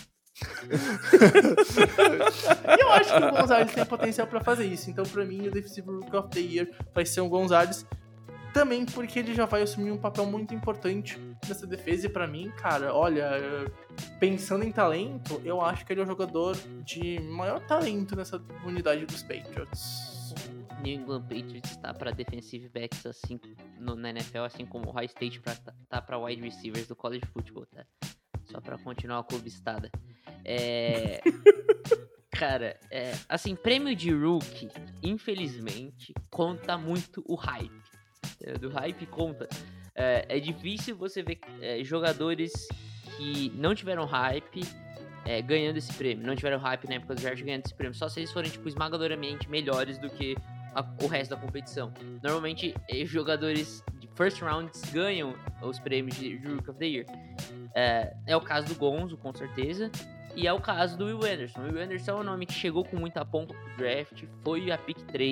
e eu acho que o Gonzalez tem potencial pra fazer isso. Então, pra mim, o Defensive Rookie of the Year vai ser o Gonzalez. Também porque ele já vai assumir um papel muito importante nessa defesa. E pra mim, cara, olha, pensando em talento, eu acho que ele é o jogador de maior talento nessa unidade dos Patriots. O New England Patriots tá pra defensive backs assim no, na N F L, assim como o High State pra, tá pra wide receivers do college football, tá? Só pra continuar a clubistada. É... Cara, é... assim, prêmio de rookie, infelizmente, conta muito o hype. Do hype conta. É, é difícil você ver é, jogadores que não tiveram hype é, ganhando esse prêmio. Não tiveram hype na época do draft ganhando esse prêmio. Só se eles forem, tipo, esmagadoramente melhores do que a, o resto da competição. Normalmente, é, jogadores de first rounds ganham os prêmios de Rookie of the Year. É, é o caso do Gonzo, com certeza. E é o caso do Will Anderson. O Will Anderson é um nome que chegou com muita pompa pro draft. Foi a pick três.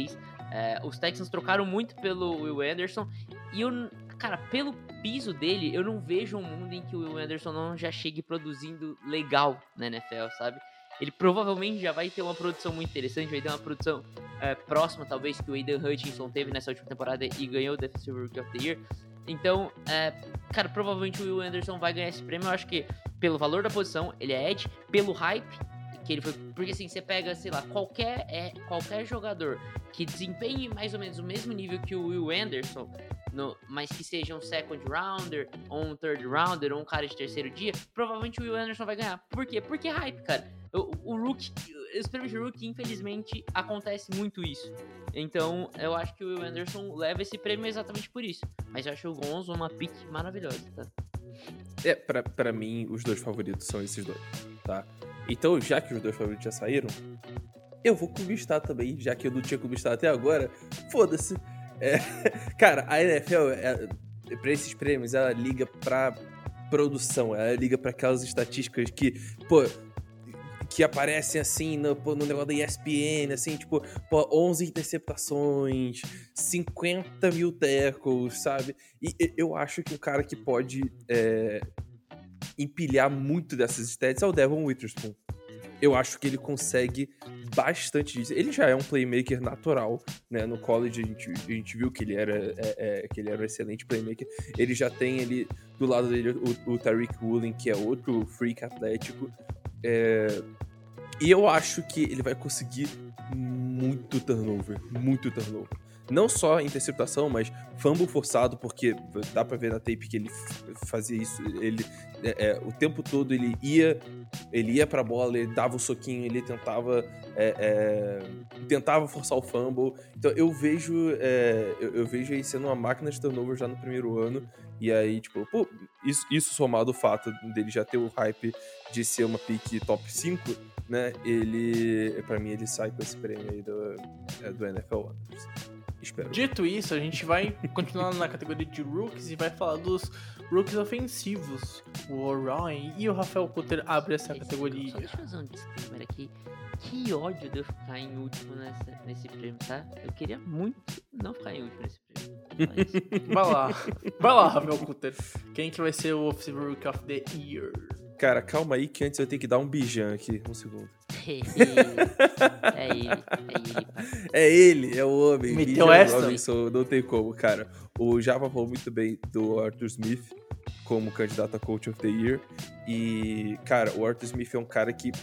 É, os Texans trocaram muito pelo Will Anderson e eu, cara, pelo piso dele, eu não vejo um mundo em que o Will Anderson não já chegue produzindo legal na N F L, sabe? Ele provavelmente já vai ter uma produção muito interessante, vai ter uma produção é, próxima, talvez, que o Aiden Hutchinson teve nessa última temporada e ganhou o Defensive Rookie of the Year. Então, é, cara, provavelmente o Will Anderson vai ganhar esse prêmio. Eu acho que pelo valor da posição, ele é edge, pelo hype que ele foi, porque assim, você pega, sei lá, qualquer, é, qualquer jogador que desempenhe mais ou menos o mesmo nível que o Will Anderson, no, mas que seja um second rounder, ou um third rounder, ou um cara de terceiro dia, provavelmente o Will Anderson vai ganhar. Por quê? Porque é hype, cara. O, o rookie, os prêmios de rookie, infelizmente, acontece muito isso. Então, eu acho que o Will Anderson leva esse prêmio exatamente por isso. Mas eu acho o Gonzo uma pick maravilhosa, tá? É, pra, pra mim, os dois favoritos são esses dois, tá? Então, já que os dois favoritos já saíram, eu vou clubistar também, já que eu não tinha clubistado até agora. Foda-se. É, cara, a N F L, é, pra esses prêmios, ela liga pra produção, ela liga pra aquelas estatísticas que, pô, que aparecem assim no, pô, no negócio da E S P N, assim, tipo, pô, onze interceptações, cinquenta mil tackles, sabe? E eu acho que o cara que pode é, empilhar muito dessas stats é o Devon Witherspoon. Eu acho que ele consegue bastante disso. Ele já é um playmaker natural, né? No college a gente, a gente viu que ele, era, é, é, que ele era um excelente playmaker. Ele já tem ali do lado dele o, o Tariq Woolen, que é outro freak atlético. É, e eu acho que ele vai conseguir muito turnover, muito turnover. Não só interceptação, mas fumble forçado, porque dá pra ver na tape que ele fazia isso. Ele, é, é, o tempo todo ele ia, ele ia pra bola, ele dava o soquinho, ele tentava, é, é, tentava forçar o fumble. Então eu vejo, é, eu, eu vejo ele sendo uma máquina de turnover já no primeiro ano. E aí, tipo, pô, isso, isso somado ao fato dele já ter o hype de ser uma pick top cinco, né? Ele, pra mim, ele sai com esse prêmio aí do, é, do N F L Honors. Espero. Dito isso, a gente vai continuar na categoria de rookies e vai falar dos rookies ofensivos. O Orion e o Rafael Cutter abrem essa categoria. Só deixa eu fazer um disclaimer aqui. Que ódio de eu ficar em último nessa, nesse prêmio, tá? Eu queria muito não ficar em último nesse prêmio. Vai lá. Vai lá, Rafael Cutter. Quem que vai ser o Offensive Rookie of the Year? Cara, calma aí que antes eu tenho que dar um bijan aqui. Um segundo. É ele. É ele, pai. É ele, é o homem. Meteu essa? Robinson, não tem como, cara. O Java falou muito bem do Arthur Smith como candidato a Coach of the Year. E, cara, o Arthur Smith é um cara que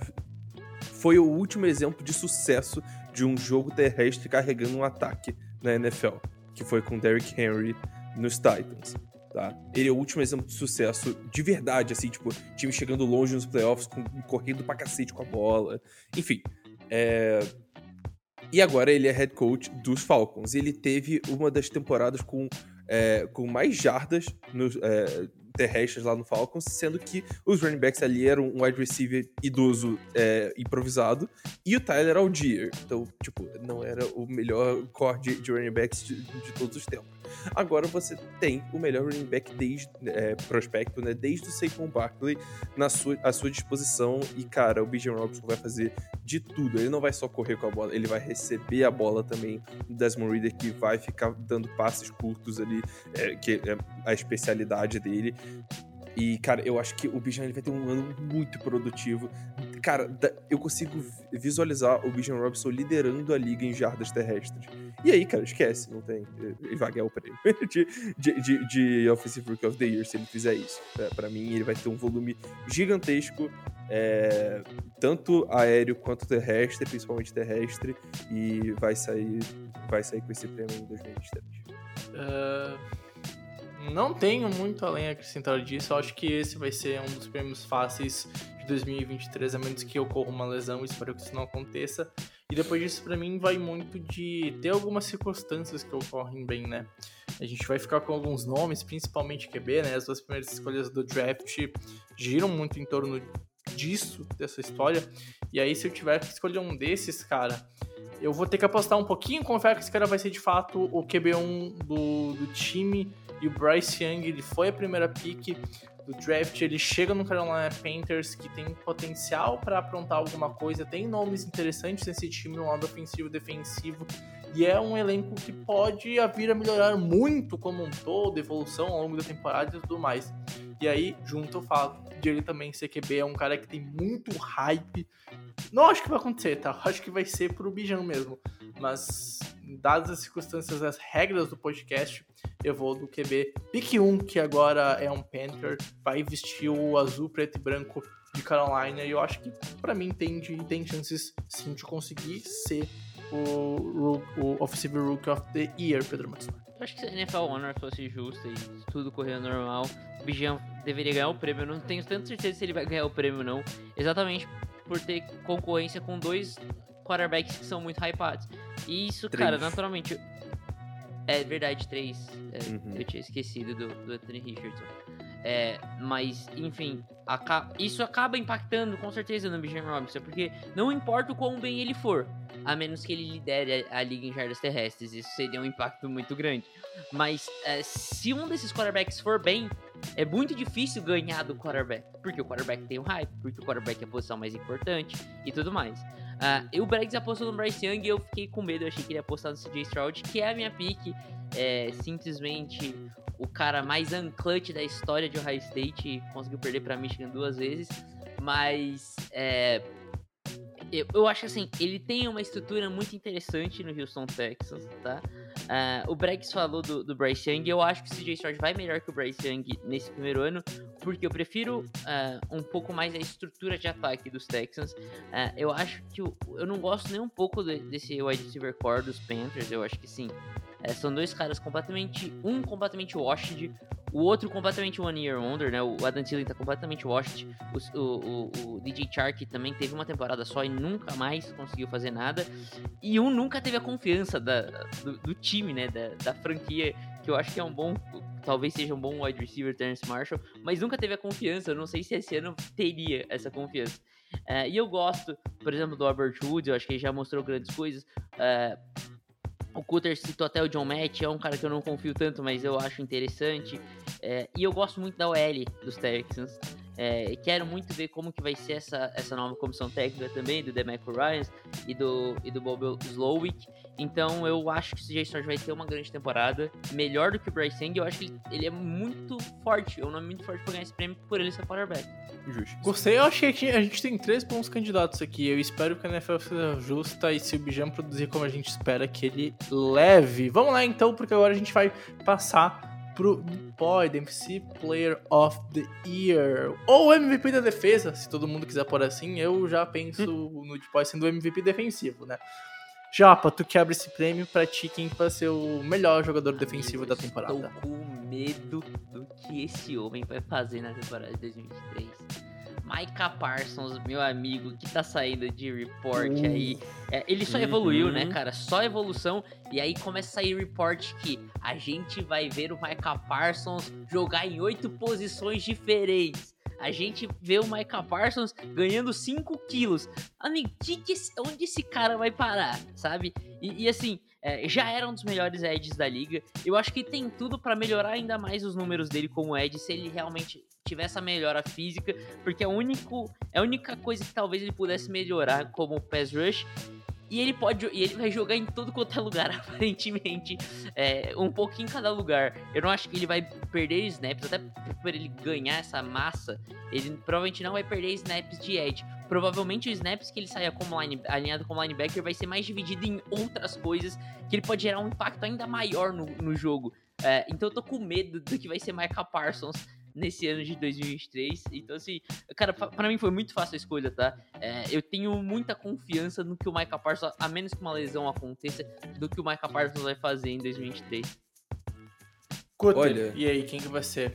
foi o último exemplo de sucesso de um jogo terrestre carregando um ataque na N F L, que foi com Derrick Henry nos Titans. Tá? Ele é o último exemplo de sucesso de verdade, assim, tipo, time chegando longe nos playoffs, com, correndo pra cacete com a bola. Enfim, é... E agora ele é head coach dos Falcons. Ele teve uma das temporadas com, é, com mais jardas nos, é, terrestres lá no Falcons, sendo que os running backs ali eram um wide receiver idoso é, improvisado e o Tyler Algier. Então, tipo, não era o melhor core de, de running backs de, de todos os tempos. Agora você tem o melhor running back desde, é, prospecto, né, desde o Saquon Barkley na sua, à sua disposição. E, cara, o Bijan Robinson vai fazer de tudo. Ele não vai só correr com a bola, ele vai receber a bola também do Desmond Ridder, que vai ficar dando passes curtos ali, é, que é a especialidade dele. E, cara, eu acho que o Bijan ele vai ter um ano muito produtivo. Cara, eu consigo visualizar o Bijan Robinson liderando a liga em jardas terrestres. E aí, cara, esquece, não tem. Ele vai ganhar o prêmio de, de, de, de Offensive Rookie of the Year se ele fizer isso. Pra, pra mim, ele vai ter um volume gigantesco, é, tanto aéreo quanto terrestre, principalmente terrestre, e vai sair, vai sair com esse prêmio em dois mil e vinte e três. Uh... Não tenho muito além a acrescentar disso. Eu acho que esse vai ser um dos prêmios fáceis de dois mil e vinte e três, a menos que ocorra uma lesão. Espero que isso não aconteça. E depois disso, pra mim, vai muito de ter algumas circunstâncias que ocorrem bem, né? A gente vai ficar com alguns nomes, principalmente Q B, né? As duas primeiras escolhas do draft giram muito em torno disso, dessa história. E aí, se eu tiver que escolher um desses, cara, eu vou ter que apostar um pouquinho, confiar que esse cara vai ser de fato o Q B um do, do time. E o Bryce Young, ele foi a primeira pick do draft, ele chega no Carolina Panthers, que tem potencial para aprontar alguma coisa, tem nomes interessantes nesse time no lado ofensivo e defensivo, e é um elenco que pode vir a melhorar muito como um todo, evolução ao longo da temporada e tudo mais. E aí, junto ao fato de ele também ser Q B, é um cara que tem muito hype. Não acho que vai acontecer, tá? Acho que vai ser pro Bijan mesmo. Mas, dadas as circunstâncias, as regras do podcast, eu vou do Q B Pick um, que agora é um Panther, vai vestir o azul, preto e branco de Carolina, e eu acho que pra mim tem, de, tem chances sim de conseguir ser o, o Offensive Rookie of the Year, Pedro Massimo. Eu acho que se a N F L Honor fosse justa e tudo correndo normal, o Bijan deveria ganhar o prêmio. Eu não tenho tanta certeza se ele vai ganhar o prêmio não, exatamente por ter concorrência com dois quarterbacks que são muito hypados. E isso, três. Cara, naturalmente... É verdade, três. É, uhum. Eu tinha esquecido do, do Anthony Richardson. É, mas, enfim, aca- isso acaba impactando com certeza no Bijan Robinson, porque não importa o quão bem ele for, a menos que ele lidere a, a liga em jardas terrestres, isso seria um impacto muito grande. Mas é, se um desses quarterbacks for bem, é muito difícil ganhar do quarterback, porque o quarterback tem o hype, porque o quarterback é a posição mais importante e tudo mais. Uh, e o Braggs apostou no Bryce Young e eu fiquei com medo, eu achei que ele ia apostar no C J Stroud, que é a minha pick, é simplesmente o cara mais unclutch da história de Ohio State, conseguiu perder para Michigan duas vezes, mas é, eu, eu acho assim, ele tem uma estrutura muito interessante no Houston Texans, tá? Uh, o Braggs falou do, do Bryce Young, eu acho que o C J Stroud vai melhor que o Bryce Young nesse primeiro ano, porque eu prefiro uh, um pouco mais a estrutura de ataque dos Texans. Uh, eu acho que eu, eu não gosto nem um pouco de, desse wide receiver core dos Panthers, eu acho que sim. Uh, são dois caras completamente, um completamente washed, o outro completamente one year wonder, né? O Adam Thielen tá completamente washed. O, o, o, o D J Chark também teve uma temporada só e nunca mais conseguiu fazer nada. E um nunca teve a confiança da, do, do time, né? Da, da franquia, que eu acho que é um bom, talvez seja um bom wide receiver, Terrence Marshall, mas nunca teve a confiança. Eu não sei se esse ano teria essa confiança. Uh, e eu gosto, por exemplo, do Albert Woods, eu acho que ele já mostrou grandes coisas. Uh, O Cutter citou até o John Matt, é um cara que eu não confio tanto, mas eu acho interessante. É, e eu gosto muito da O L dos Texans. É, quero muito ver como que vai ser essa, essa nova comissão técnica também, do DeMeco Ryans e do, e do Bob Slowick. Então eu acho que o C J Stroud vai ter uma grande temporada, melhor do que o Bryce Young. Eu acho que ele, ele é muito forte, é um nome muito forte pra ganhar esse prêmio por ele ser quarterback. Justo. Gostei, eu achei que a gente tem três bons candidatos aqui. Eu espero que a N F L seja justa e se o Bijan produzir como a gente espera que ele leve. Vamos lá então, porque agora a gente vai passar pro Boy, D M C Player of the Year, ou M V P da defesa, se todo mundo quiser pôr assim. Eu já penso hum. no Depoy sendo o M V P defensivo, né? Japa, tu que abre esse prêmio, pra ti quem vai ser o melhor jogador defensivo da temporada? Estou com medo do que esse homem vai fazer na temporada de dois mil e vinte e três. Micah Parsons, meu amigo, que tá saindo de report uh. aí. É, ele só evoluiu, uhum. né, cara? Só evolução. E aí começa a sair report que a gente vai ver o Micah Parsons jogar em oito posições diferentes. A gente vê o Micah Parsons ganhando cinco quilos. Amigo, que que esse, onde esse cara vai parar, sabe? E, e assim, é, já era um dos melhores edges da liga. Eu acho que tem tudo pra melhorar ainda mais os números dele como edge, se ele realmente tiver essa melhora física, porque é, o único, é a única coisa que talvez ele pudesse melhorar como pass rush. E ele pode, e ele vai jogar em todo quanto é lugar, aparentemente, é, um pouquinho em cada lugar. Eu não acho que ele vai perder snaps, até por ele ganhar essa massa, ele provavelmente não vai perder snaps de edge. Provavelmente os snaps que ele saia como line, alinhado como linebacker vai ser mais dividido em outras coisas, que ele pode gerar um impacto ainda maior no, no jogo. É, então eu tô com medo do que vai ser Micah Parsons nesse ano de dois mil e vinte e três. Então assim, cara, pra mim foi muito fácil a escolha, tá? É, eu tenho muita confiança no que o Micah Parsons, a menos que uma lesão aconteça, do que o Micah Parsons vai fazer em dois mil e vinte e três. Cutter, olha, e aí, quem que vai ser?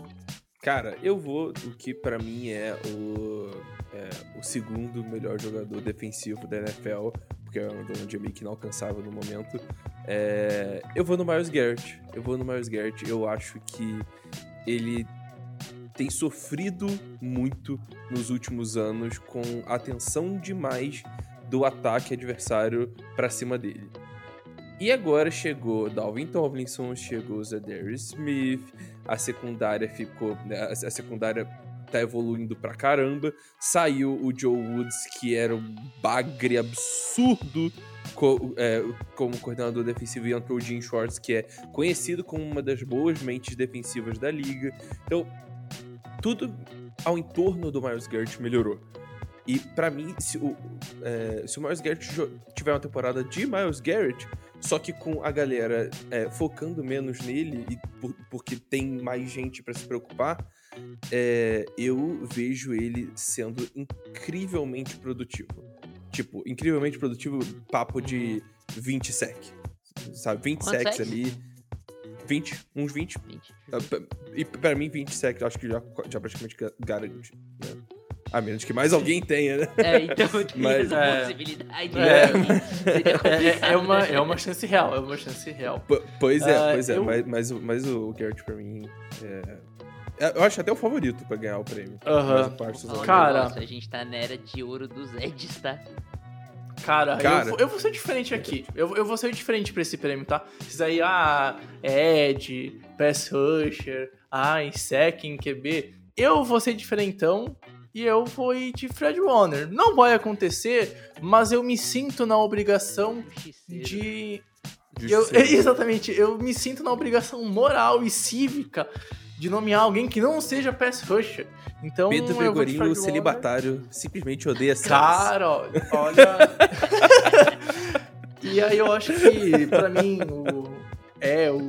Cara, eu vou o que pra mim é o, é, o segundo melhor jogador defensivo da N F L, porque é onde é meio que inalcançável no momento. É, eu vou no Myles Garrett. Eu vou no Myles Garrett. Eu acho que ele tem sofrido muito nos últimos anos com atenção demais do ataque adversário pra cima dele. E agora chegou Dalvin Tomlinson, chegou Zadarius Smith, a secundária ficou, a secundária tá evoluindo pra caramba, saiu o Joe Woods, que era um bagre absurdo co- é, como coordenador defensivo e entrou o Jim Schwartz, que é conhecido como uma das boas mentes defensivas da liga. Então, tudo ao entorno do Myles Garrett melhorou. E pra mim, se o, é, se o Myles Garrett tiver uma temporada de Myles Garrett, só que com a galera é, focando menos nele, e por, porque tem mais gente pra se preocupar, é, eu vejo ele sendo incrivelmente produtivo. Tipo, incrivelmente produtivo, papo de vinte sec. Sabe, vinte Quantos secs sacks? ali. vinte, uns vinte. vinte. E pra mim, vinte secs, acho que já, já praticamente garante, né? A menos que mais alguém tenha, né? É, então tem Mas- essa é. possibilidade. É. né? Seria É, complicado, é, uma, né? é uma chance real, é uma chance real. P- pois é, Ah, pois é. eu- Mas, mas, o- mas o Garrett, pra mim, é... é- Eu acho até o favorito pra ganhar o prêmio. Aham. Mas o Vou Parsons falar um é- Cara. negócio, a gente tá na era de ouro dos Eds, tá? Cara, Cara. Eu, vou, eu vou ser diferente aqui. Eu, eu vou ser diferente pra esse prêmio, tá? Esses aí, ah, Ed, Pass Rusher, ah, Sec em Q B. Eu vou ser diferentão e eu vou ir de Fred Warner. Não vai acontecer, mas eu me sinto na obrigação Justiceiro. de... Eu, Justiceiro. exatamente, eu me sinto na obrigação moral e cívica de nomear alguém que não seja Pass Rusher. Então, Pedro eu vou de Gregorinho, Fred Warner. celibatário, simplmente odeia séries. Cara, ó, olha. E aí eu acho que, pra mim, o, é o,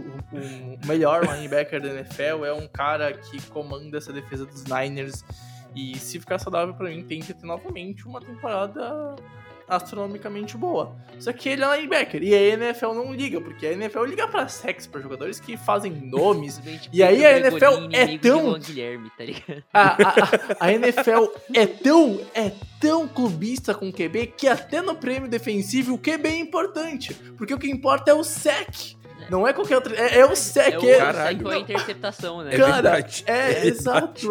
o melhor linebacker da N F L é um cara que comanda essa defesa dos Niners. E se ficar saudável, pra mim, tem que ter novamente uma temporada astronomicamente boa. Só que ele é linebacker. E a N F L não liga, porque a N F L liga pra sexo, pra jogadores que fazem nomes. Simplesmente E aí Pedro a N F L Gregorinho, é inimigo tão- de Juan Guilherme, tá ligado? A, a, a- a N F L é tão, é tão clubista com o Q B que até no prêmio defensivo o Q B é importante. Porque o que importa é o sec. Não é qualquer outro. É, é o sec. É o É, Caralho. Caralho. a interceptação, né? É cara, verdade. é, É exato.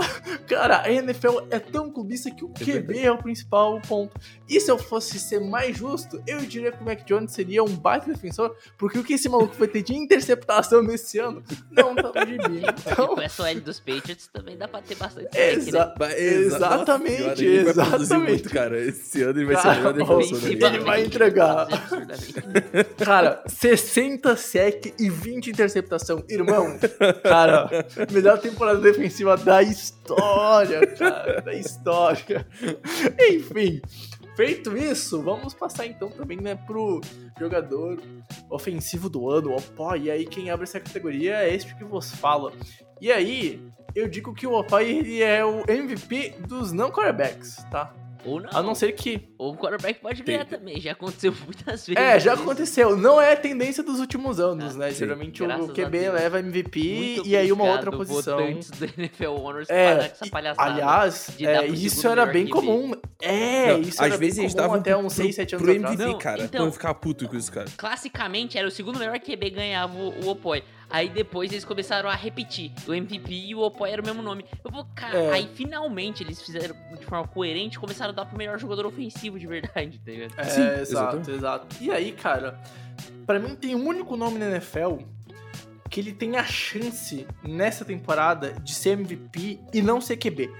Cara, a N F L é tão clubista que o É Q B é o principal ponto. E se eu fosse ser mais justo, eu diria que o Mac Jones seria um baita defensor, porque o que esse maluco vai ter de interceptação nesse ano não tá no gibi. E Então, com essa L dos Patriots também dá pra ter bastante sec, né? exa Ba- exatamente, Nossa senhora, ele vai produzir exatamente. muito, cara. Esse ano ele vai ser o Cara, melhor defensor da Ofensivamente, liga. Ele vai entregar. absurdamente. Cara, sessenta sec e vinte interceptação. Irmão, cara, melhor temporada defensiva da história, cara, da história. Enfim, feito isso, vamos passar então também, né, pro jogador ofensivo do ano. Opa, e aí quem abre essa categoria é este que vos fala. E aí, eu digo que o Opa, ele é o M V P dos não quarterbacks, tá? Ou não. A não ser que... Ou o quarterback pode ganhar Tem- também. Já aconteceu muitas vezes. É, já isso. aconteceu. Não é a tendência dos últimos anos, Ah, né? sim. Geralmente Graças o Q B a Deus. leva M V P Muito e aí uma outra obrigado, posição. votantes do N F L Honors, É, parar com essa e- palhaçada. aliás, de dar é, pro isso segundo era melhor bem Q B. comum. É, Não, isso às era vezes bem eles comum davam até uns pro- seis, sete anos pro atrás. M V P, Não, cara. então- Então... Eu ficava puto com isso, cara. Classicamente era o segundo melhor Q B ganhava o, o Opoi. Aí depois eles começaram a repetir. O M V P e o Opoi era o mesmo nome. Eu vou, cara, É. aí finalmente eles fizeram de forma coerente e começaram a dar pro melhor jogador ofensivo de verdade, tá ligado? É, Sim, exato, exatamente. exato. E aí, cara, pra mim tem um único nome na N F L que ele tem a chance nessa temporada de ser M V P e não ser Q B.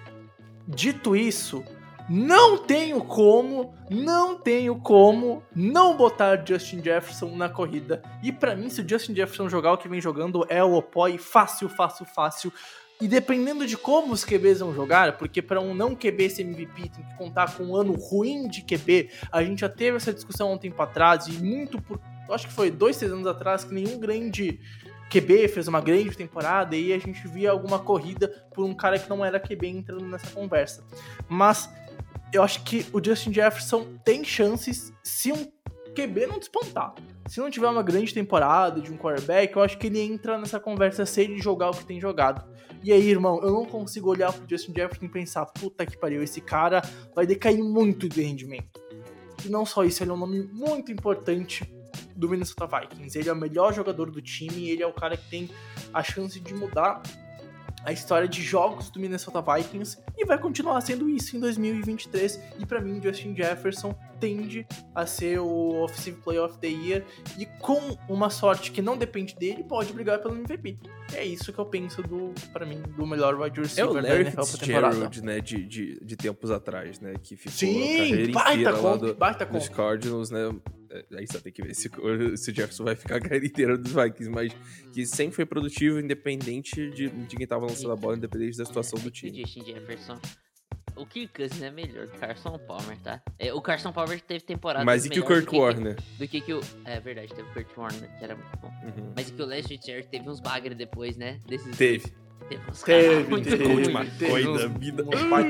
Dito isso, não tenho como, não tenho como não botar Justin Jefferson na corrida. E pra mim, se o Justin Jefferson jogar o que vem jogando, é o Opoi fácil, fácil, fácil. E dependendo de como os Q Bs vão jogar, porque para um não Q B ser M V P tem que contar com um ano ruim de Q B, a gente já teve essa discussão há um tempo atrás, e muito por, acho que foi dois, três anos atrás, que nenhum grande Q B fez uma grande temporada, e a gente via alguma corrida por um cara que não era Q B entrando nessa conversa. Mas eu acho que o Justin Jefferson tem chances se um Q B não despontar. Se não tiver uma grande temporada de um quarterback, eu acho que ele entra nessa conversa se ele jogar o que tem jogado. E aí, irmão, eu não consigo olhar pro Justin Jefferson e pensar, puta que pariu, esse cara vai decair muito de rendimento. E não só isso, ele é um nome muito importante do Minnesota Vikings. Ele é o melhor jogador do time, ele é o cara que tem a chance de mudar a história de jogos do Minnesota Vikings e vai continuar sendo isso em dois mil e vinte e três. E pra mim, Justin Jefferson tende a ser o Offensive Player of the Year e com uma sorte que não depende dele, pode brigar pelo M V P. É isso que eu penso, do, pra mim, do melhor wide É o receiver da Larry N F L pra temporada. Fitzgerald, né, de, de, de tempos atrás, né, que ficou a Sim, carreira baita inteira lá comp, do, baita dos comp. Cardinals, né, aí só tem que ver se, se o Jefferson vai ficar a carreira inteira dos Vikings, mas que sempre foi produtivo, independente de, de quem tava lançando a bola, independente da situação do time. O Justin Jefferson, o Kirk Cousins é melhor que o Carson Palmer, tá? É, o Carson Palmer teve temporada Mas e que o Kurt do Warner? Que, do que que o... É verdade, teve o Kurt Warner, que era muito bom. Uhum. Mas e que o Leslie Terry teve uns bagre depois, né? Desses teve. Teve uns Teve, muito teve, ruim. de McCoy da vida.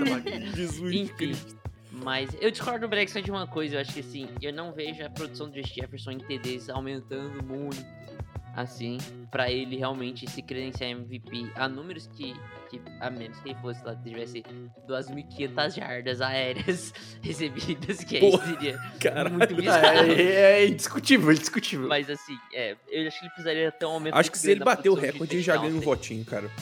Jesus Enfim, mas eu discordo do Brexit de uma coisa, eu acho que assim, eu não vejo a produção do Justin Jefferson em T Ds aumentando muito, assim, pra ele realmente se credenciar M V P a números que, que a menos que ele fosse lá, tivesse duas mil e quinhentas jardas aéreas recebidas, que aí seria caralho. muito bizarro. É, é indiscutível, é indiscutível. Mas assim, é, eu acho que ele precisaria ter um aumento. Acho que se ele bater o recorde, ele já ganha um assim. votinho, cara.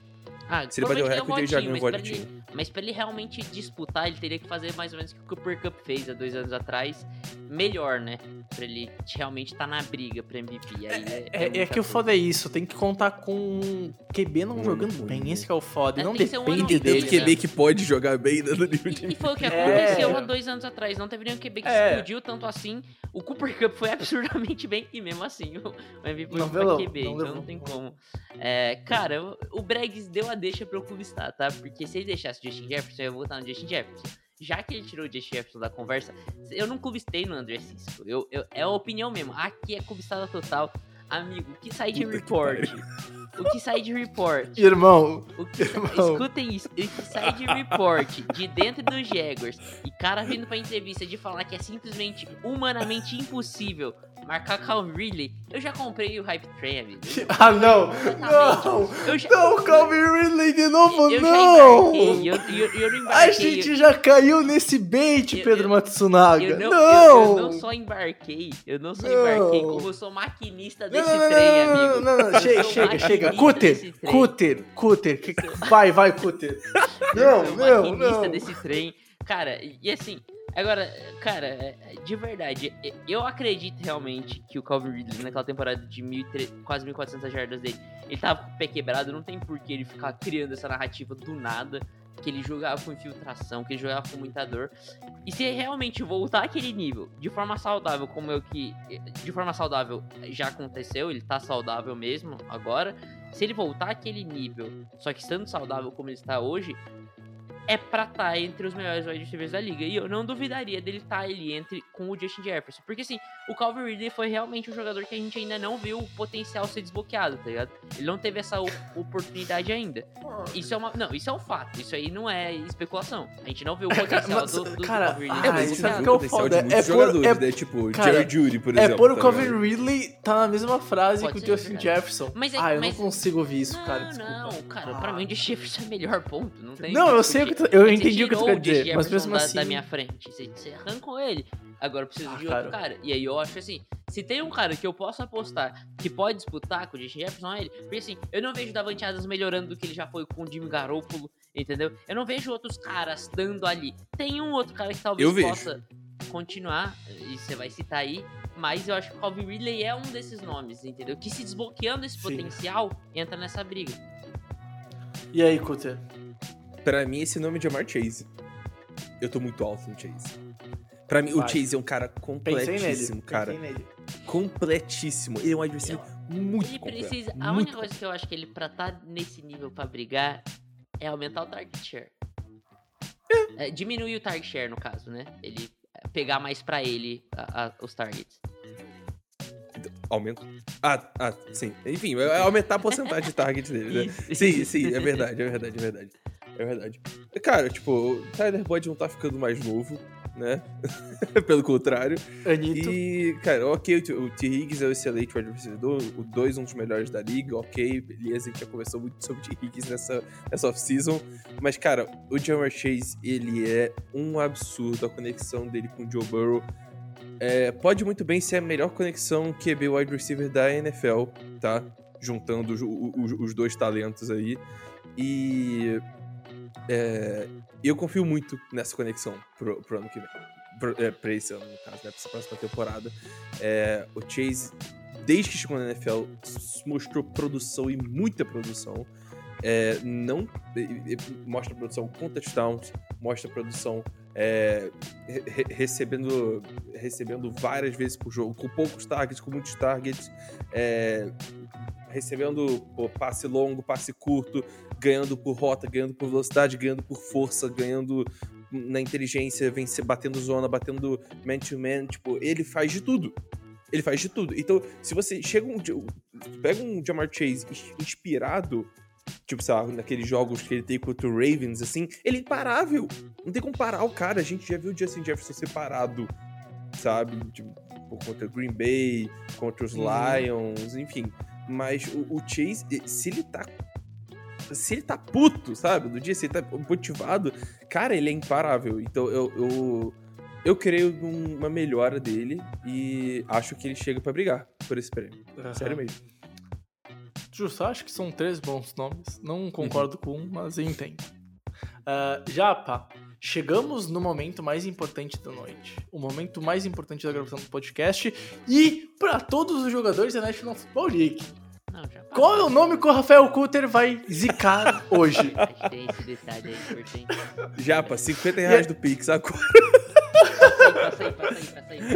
Ah, se ele bater o recorde, ele já ganha um votinho. Ele, mas pra ele realmente disputar, ele teria que fazer mais ou menos o que o Cooper Cup fez há dois anos atrás. Melhor, né? Pra ele realmente estar tá na briga pra M V P. Aí é, é, é, é que o foda é isso, tem que contar com Q B não hum, jogando hum, bem, esse que é o foda. É, não depende um dele. Tem Q B né? que pode jogar bem no nível de... E, e foi o que aconteceu é. há dois anos atrás. Não teve nenhum Q B que é. explodiu tanto assim. O Cooper Cup foi absurdamente bem e mesmo assim o M V P foi pra Q B. Não, então não tem como. É, cara, o, o Bregs deu a deixa pra eu clubistar, tá? Porque se ele deixasse o Justin Jefferson, eu ia voltar no Justin Jefferson. Já que ele tirou o Justin Jefferson da conversa, eu não clubistei no André Cisco. Eu, eu, é a opinião mesmo. Aqui é clubistada total. Amigo, o que sai de report? O que sai de report? Irmão, o que irmão. Sa... Escutem isso. O que sai de report de dentro dos Jaguars e cara vindo pra entrevista de falar que é simplesmente humanamente impossível marcar Calvin Ridley, eu já comprei o Hype Train, amigo. Ah, não! Não! Eu já... Não, Calvin Ridley de novo, eu não! Já embarquei, eu, eu, eu não embarquei. A gente eu... já caiu nesse bait, eu, Pedro eu, Matsunaga. Eu não, não. Eu, eu não só embarquei, eu não só não. embarquei, como eu sou maquinista desse não, não, trem, não, amigo. Não, não, não, chega, chega, chega. Cutter, Cutter, Cutter. Vai, vai, Cutter. Não, eu sou não, maquinista não. desse trem. Cara, e assim... Agora, cara, de verdade, eu acredito realmente que o Calvin Ridley, naquela temporada de mil e trezentas, quase mil e quatrocentas jardas dele, ele tava com o pé quebrado, não tem por que ele ficar criando essa narrativa do nada, que ele jogava com infiltração, que ele jogava com muita dor. E se realmente voltar àquele nível, de forma saudável, como eu que... De forma saudável já aconteceu, ele tá saudável mesmo agora. Se ele voltar àquele nível, só que estando saudável como ele está hoje... é pra estar entre os melhores wide receivers da liga. E eu não duvidaria dele estar ali entre, com o Justin Jefferson. Porque assim, o Calvin Ridley foi realmente um jogador que a gente ainda não viu o potencial ser desbloqueado, tá ligado? Ele não teve essa oportunidade ainda. Isso é uma... Não, isso é um fato. Isso aí não é especulação. A gente não viu o potencial Mas, do, do cara, Calvin Ridley. Ah, isso é o foda. É jogadores, é, né? Tipo, cara, Jerry Jeudy, por exemplo. É por o tá Calvin ligado? Ridley tá na mesma frase Pode que o ser, Justin é Jefferson. Mas é, ah, eu mas... não consigo ouvir isso, não, cara. Desculpa. Não, cara, pra mim o Justin Jefferson é melhor, ponto. Não, tem não eu sei o que tu, eu você entendi o que tu quer dizer, mas mesmo da, assim... da minha frente, você, você arrancou ele. Agora eu preciso ah, de cara. outro cara. E aí eu acho assim, se tem um cara que eu posso apostar que pode disputar com o Justin Jefferson, é ele. Porque assim, eu não vejo o Davante Adams melhorando do que ele já foi com o Jimmy Garoppolo, entendeu? Eu não vejo outros caras estando ali. Tem um outro cara que talvez eu possa vejo. continuar, e você vai citar aí, mas eu acho que o Calvin Ridley é um desses nomes, entendeu? Que se desbloqueando esse Sim. potencial, entra nessa briga. E aí, Cutter? Pra mim, esse nome é Ja'Marr Chase. Eu tô muito alto no Chase. Pra mim, Vai. o Chase é um cara completíssimo, cara. Nele. Completíssimo. Ele é um adversário muito ele completo. Precisa, a muito única coisa que eu acho que ele, pra estar tá nesse nível pra brigar, é aumentar o target share. É. É, diminuir o target share, no caso, né? Ele pegar mais pra ele a, a, os targets. Aumenta. Ah, ah, sim. Enfim, aumentar a porcentagem de target dele, né? Isso. Sim, sim, é verdade, é verdade, é verdade. É verdade. Cara, tipo, o Tyler Boyd não tá ficando mais novo, né? Pelo contrário. Anito. E, cara, ok, o T. Higgins é um excelente wide receiver, o dois um dos melhores da liga, ok, beleza, a gente já conversou muito sobre o T. Higgins nessa, nessa off-season, mas, cara, o Ja'Marr Chase, ele é um absurdo, a conexão dele com o Joe Burrow. É, pode muito bem ser a melhor conexão Q B wide receiver da N F L, tá? Juntando os, os, os dois talentos aí. E é, eu confio muito nessa conexão pro, pro ano que vem. Pro, é, pra esse ano, no caso, né? Pra essa próxima temporada. É, o Chase, desde que chegou na N F L, mostrou produção e muita produção. É, não é, mostra produção com touchdowns, mostra produção é, re- recebendo, recebendo várias vezes por jogo, com poucos targets, com muitos targets, é, recebendo pô, passe longo, passe curto, ganhando por rota, ganhando por velocidade, ganhando por força, ganhando na inteligência, vencer, batendo zona, batendo man-to-man, tipo, ele faz de tudo. Ele faz de tudo. Então, se você chega um... Pega um Ja'Marr Chase inspirado, tipo, sei lá, naqueles jogos que ele tem contra o Ravens, assim, ele é imparável. Não tem como parar o cara. A gente já viu o Justin Jefferson ser parado, sabe? Tipo, contra o Green Bay, contra os Lions, enfim. Mas o, o Chase, se ele tá... Se ele tá puto, sabe? No dia, se ele tá motivado, cara, ele é imparável. Então, eu... eu Eu creio numa melhora dele e acho que ele chega pra brigar por esse prêmio. Uhum. Sério mesmo. Justo, acho que são três bons nomes. Não concordo uhum. com um, mas eu entendo. Uh, Japa, chegamos no momento mais importante da noite. O momento mais importante da gravação do podcast. E pra todos os jogadores da National Football League. Não, já qual é o nome que o Rafael Cutter vai zicar hoje? Tem esse detalhe aí, importante. Japa, cinquenta reais do Pix agora. Passa aí, passa aí, passa aí,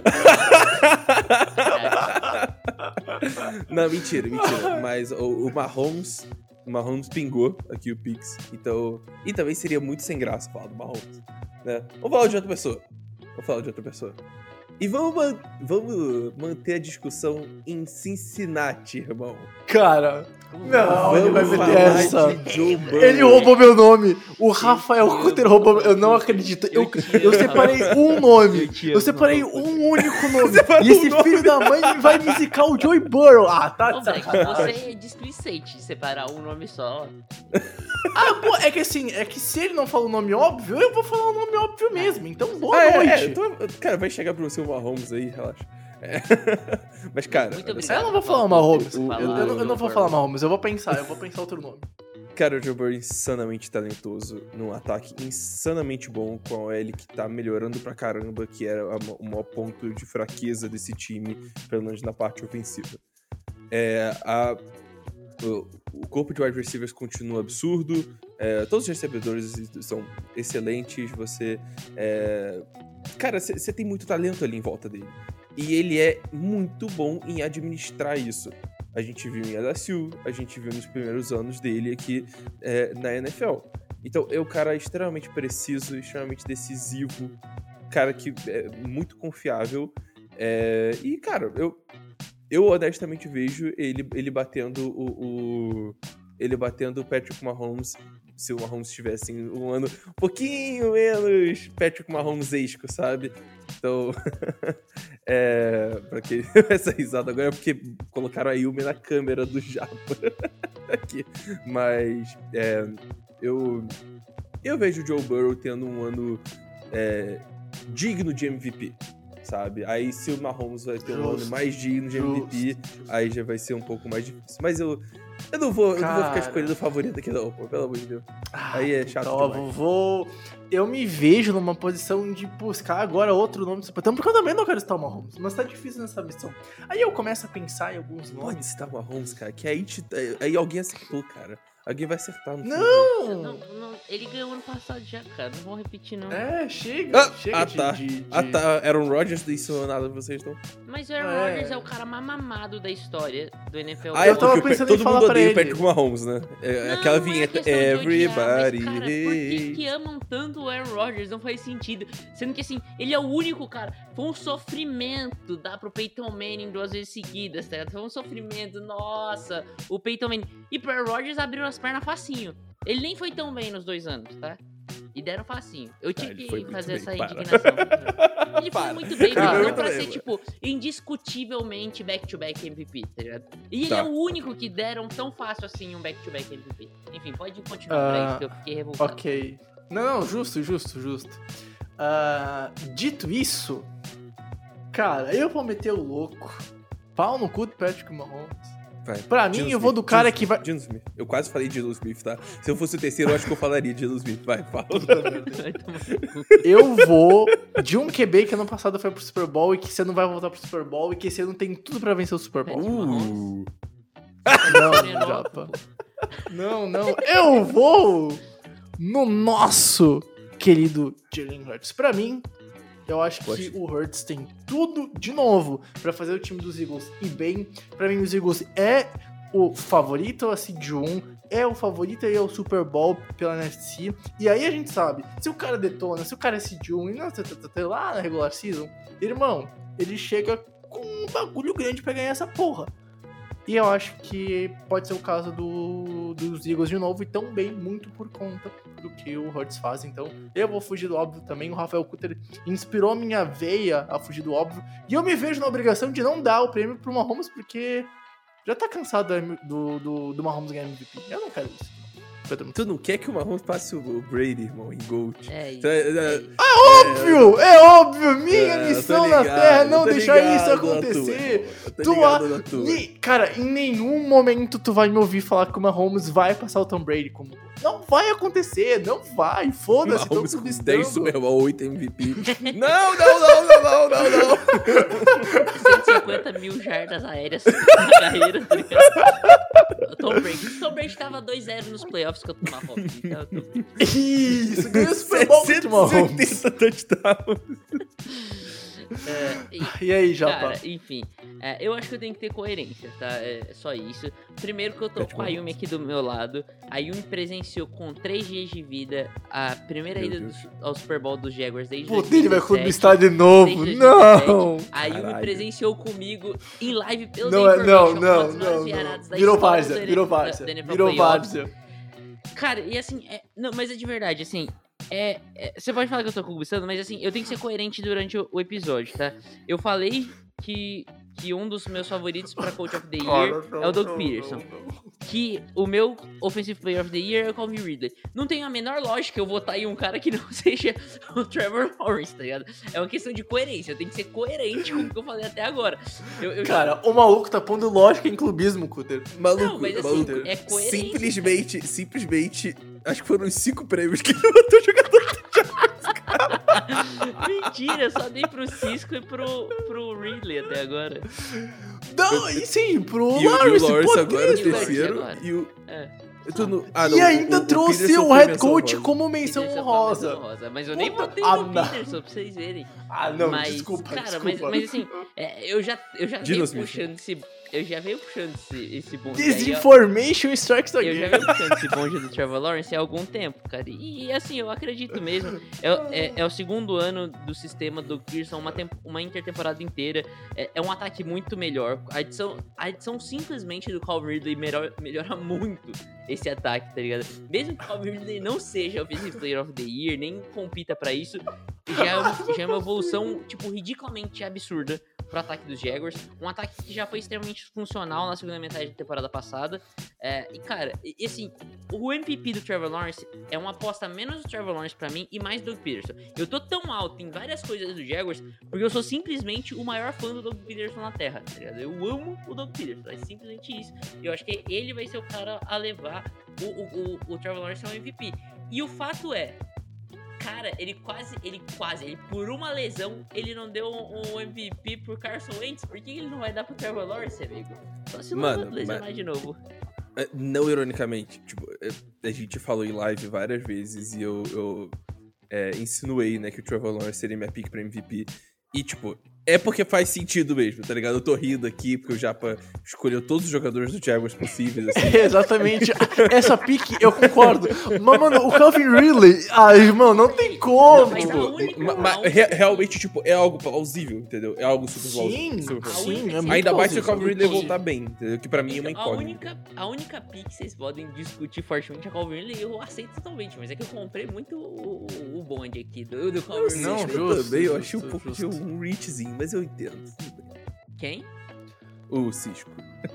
passa aí. Não, mentira, mentira. Mas o, o Mahomes, o Mahomes pingou aqui o Pix. Então, e também seria muito sem graça falar do Mahomes, né? Vamos falar de outra pessoa. Vamos falar de outra pessoa. E vamos, man- vamos manter a discussão em Cincinnati, irmão. Cara, não, vamos ele vai meter falar essa. de Joe Burrow. Ele roubou meu nome. O Rafael Cutter roubou. Eu não acredito. Eu, eu separei um nome. Eu separei um único nome. E esse filho da mãe vai me zicar o Joe Burrow. Ah, tá de Ô, Black, sacanagem. você é displicente separar um nome só. Ah, pô, é que assim, é que se ele não fala o nome óbvio, eu vou falar o nome óbvio mesmo. Então, boa Ah, é, noite. é, então, cara, vai chegar pra você o Mahomes aí, relaxa. É. Mas, cara... Muito Eu obrigado. não vou falar Mahomes. o- Eu, eu, eu não, eu não vou Joe falar Burrow. Mahomes, eu vou pensar, eu vou pensar outro nome. Cara, o Joe Burrow é insanamente talentoso, num ataque insanamente bom, com a O L que tá melhorando pra caramba, que era a- o maior ponto de fraqueza desse time, pelo menos na parte ofensiva. É, a, o, o corpo de wide receivers continua absurdo, é, todos os recebedores são excelentes, você... É, cara, você tem muito talento ali em volta dele. E ele é muito bom em administrar isso. A gente viu em L S U, a gente viu nos primeiros anos dele aqui é, na N F L. Então, é um cara extremamente preciso, extremamente decisivo, cara que é muito confiável. É, e, cara, eu, eu honestamente vejo ele, ele batendo o, o... ele batendo o Patrick Mahomes, se o Mahomes tivesse um ano um pouquinho menos Patrick Mahomes-esco, sabe? Então, é... Pra que essa risada agora é porque colocaram a Yumi na câmera do Japa aqui. Mas, é... Eu... Eu vejo o Joe Burrow tendo um ano é... digno de M V P, sabe? Aí, se o Mahomes vai ter um Justo, ano mais digno de M V P, justo. aí já vai ser um pouco mais difícil. Mas eu... Eu não vou, eu não vou ficar Cara. escolhendo o favorito aqui não, pô, pelo amor de Deus. Ah, Aí é chato então, demais. eu vou... Eu me vejo numa posição de buscar agora outro nome do Supertão, porque eu também não quero estar o Mahomes, mas tá difícil nessa missão. Aí eu começo a pensar em alguns Pode nomes. citar o Mahomes, cara, que aí, te, aí alguém acertou, cara. Alguém vai acertar no fim. Não! Não, não, ele ganhou ano passado já, cara. Não vou repetir, não. É, chega, Ah, chega ah, de, tá. de- de- Ah, tá. Aaron Rodgers não ensinou nada pra vocês, então. Mas o Aaron É. Rodgers é o cara mais mamado da história do N F L. Ah, é eu tava porque o- pensando em todo falar mundo pra odeia o ele. Patrick Mahomes, né? É, Não, aquela não é vinheta, questão de odiar, everybody mas, cara, por que, hates. que amam tanto o Aaron Rodgers? Não faz sentido. Sendo que, assim, ele é o único, cara. Foi um sofrimento dar pro Peyton Manning duas vezes seguidas, tá ligado? Foi um sofrimento, nossa, o Peyton Manning. E pro Aaron Rodgers abriu as pernas facinho. Ele nem foi tão bem nos dois anos, tá? E deram facinho. Eu tive ele foi que muito fazer bem, essa para. indignação. Ele foi Para. muito bem, Ele mas foi não muito pra bem, ser, mano. tipo, indiscutivelmente back-to-back M V P, tá ligado? E ele Tá. é o único que deram tão fácil assim um back-to-back M V P. Enfim, pode continuar Ah, pra isso que eu fiquei revoltado. Ok. Não, não, justo, justo, justo. Ah, dito isso, cara, eu vou meter o louco. Pau no cu do Patrick Mahomes. Vai. Pra mim, Geno eu vou Smith, do cara Geno que vai... Smith, Geno Smith. Eu quase falei de Geno Smith, tá? Se eu fosse o terceiro, eu acho que eu falaria de Geno Smith. Vai, fala. Vai tomar no cu. Eu vou de um Q B que ano passado foi pro Super Bowl e que você não vai voltar pro Super Bowl e que esse ano tem tudo pra vencer o Super Bowl. Uh. Não, Menor, Japa. Não, não. Eu vou no nosso querido Jalen Hurts. Pra mim, eu acho Poxa. que o Hurts tem tudo, de novo, pra fazer o time dos Eagles ir bem. Pra mim, os Eagles é o favorito a seed um, é o favorito aí ao Super Bowl pela N F C. E aí a gente sabe, se o cara detona, se o cara é seed um e não tá, tá, tá lá na regular season, irmão, ele chega com um bagulho grande pra ganhar essa porra. E eu acho que pode ser o caso do, dos Eagles de novo, e também muito por conta do que o Hurts faz. Então, eu vou fugir do óbvio também. O Rafael Cutter inspirou a minha veia a fugir do óbvio. E eu me vejo na obrigação de não dar o prêmio pro Mahomes, porque já tá cansado do, do, do Mahomes ganhar M V P. Eu não quero isso. Tu não quer que o Mahomes passe o Brady, irmão, em Gold? É isso. Então, é, é, É óbvio, é óbvio. Minha É, missão tô na ligado, Terra é não tô deixar ligado isso na acontecer. tua, tô Tu ligado a- na tua. Ni- Cara, em nenhum momento tu vai me ouvir falar que o Mahomes vai passar o Tom Brady como. Não vai acontecer, não vai. Foda-se, tô Mahomes com dez Super subestando. Bowl, oito M V P. Não, não, não, não, não, não, não. cento e cinquenta mil jardas aéreas na carreira, tá ligado? O Tom Brady. O Tom Brady tava dois a zero nos playoffs contra o Mahomes. Então, eu tô- Isso, ganhou o Super Bowl contra o Mahomes. setecentos e oitenta touchdowns. É, e- E aí, Japa? Cara, enfim, é, eu acho que eu tenho que ter coerência, tá? É só isso. Primeiro que eu tô Pede com a Yumi aqui do meu lado. A Yumi presenciou com três dias de vida a primeira Meu ida Deus. do- ao Super Bowl dos Jaguars desde Puta, ele vai dois mil e dezessete. clubistar de novo. Desde Não! A Yumi Caralho. presenciou comigo em live pelo Não, The é- não, Information, não, uma das maiores não, viaradas não. da Virou história várzea, do virou N- da- várzea. da N F L Virou Playoffs. várzea. Cara, e assim, é, não, mas é de verdade, assim, é, é- você pode falar que eu tô conquistando, mas assim, eu tenho que ser coerente durante o, o episódio, tá? Eu falei que, que um dos meus favoritos pra Coach of the Year é o Doug Peterson. Que o meu Offensive Player of the Year é o Calvin Ridley. Não tem a menor lógica eu votar em um cara que não seja o Trevor Lawrence, tá ligado? É uma questão de coerência, eu tenho que ser coerente com o que eu falei até agora. Eu, eu já- Cara, o maluco tá pondo lógica em clubismo, Cutter. Maluco, Não, mas assim, maluco. é coerência. Simplesmente, simplesmente, acho que foram os cinco prêmios que ele botou jogador. Mentira, eu só dei pro Cisco e pro, pro Ridley até agora. Não, e sim, pro E o, e o Lawrence, Lawrence pô, agora, o triste, terceiro. agora. E o. É. eu tô no- Só. ah, não, E o- ainda o- o trouxe Peterson o foi head menção coach honrosa. como menção Peterson foi honrosa. menção honrosa, mas eu nem Puta, botei ah, no não. Peterson pra vocês verem. Ah, não, mas, desculpa, cara, desculpa. Mas, mas assim, é, eu já, eu já venho Dino Smith. puxando esse. Eu já venho puxando esse, esse bonde aí, ó. Disinformation strikes Eu já again. venho puxando esse bonde do Trevor Lawrence há algum tempo, cara. E assim, eu acredito mesmo. É, é, é o segundo ano do sistema do Pearson, uma, temp- uma intertemporada inteira. É, é um ataque muito melhor. A edição, a edição simplesmente do Calvin Ridley melhora, melhora muito esse ataque, tá ligado? Mesmo que o Calvin Ridley não seja o Offensive Player of the Year, nem compita pra isso, já é, uma, já é uma evolução, tipo, ridiculamente absurda pro ataque dos Jaguars. Um ataque que já foi extremamente funcional na segunda metade da temporada passada. É, e, cara, e, e assim, o M V P do Trevor Lawrence é uma aposta menos do Trevor Lawrence pra mim e mais do Doug Peterson. Eu tô tão alto em várias coisas do Jaguars porque eu sou simplesmente o maior fã do Doug Peterson na Terra, tá ligado? Eu amo o Doug Peterson, é simplesmente isso. Eu acho que ele vai ser o cara a levar o, o, o, o Trevor Lawrence ao M V P. E o fato é, cara, ele quase, ele quase, ele por uma lesão, ele não deu um, um M V P pro Carson Wentz. Por que ele não vai dar pro Trevor Lawrence, amigo? Só se o Mano, Lawrence lesionar mas- de novo. É, não ironicamente, tipo, é, a gente falou em live várias vezes e eu, eu é, insinuei, né, que o Trevor Lawrence seria minha pick pra M V P. E, tipo, é porque faz sentido mesmo, tá ligado? Eu tô rindo aqui porque o Japa escolheu todos os jogadores do Jaguars possíveis, assim. Exatamente. Essa pique, eu concordo. Mas, mano, o Calvin Ridley... Ah, irmão, não tem como. Mas a única- Ma- ma- re- realmente, tipo, é algo plausível, entendeu? É algo super Sim, plausível. A sim, única- é muito Ainda mais se o plausível, Calvin muito Ridley plausível. voltar bem, entendeu? Que pra mim é uma Então, a incógnita. única, a única pick que vocês podem discutir fortemente é o Calvin Ridley, eu aceito totalmente, mas é que eu comprei muito o, o, o bonde aqui do, do Calvin Ridley. Não, eu justo, também, eu justo, achei um pouco justo. de um reachzinho, mas eu entendo. Quem? O Cisco.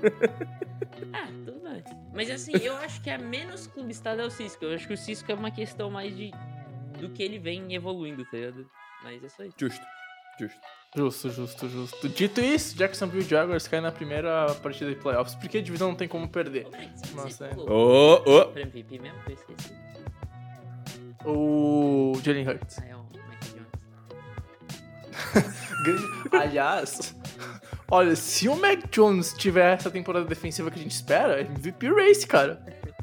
Ah, tudo bem. Mas assim, eu acho que a menos clubistada é o Cisco. Eu acho que o Cisco é uma questão mais de do que ele vem evoluindo, tá ligado? Mas é só isso. Justo, justo. Justo, justo, justo. Dito isso, Jacksonville Jaguars cai na primeira partida de playoffs, porque a divisão não tem como perder. Ô, Brett, você Nossa, é. falou Ô, ô. pra M V P mesmo? Que eu esqueci. O Jalen Hurts. Ah, é o Mac Jones. Grande- Aliás, olha, se o Mac Jones tiver essa temporada defensiva que a gente espera, é M V P race, cara.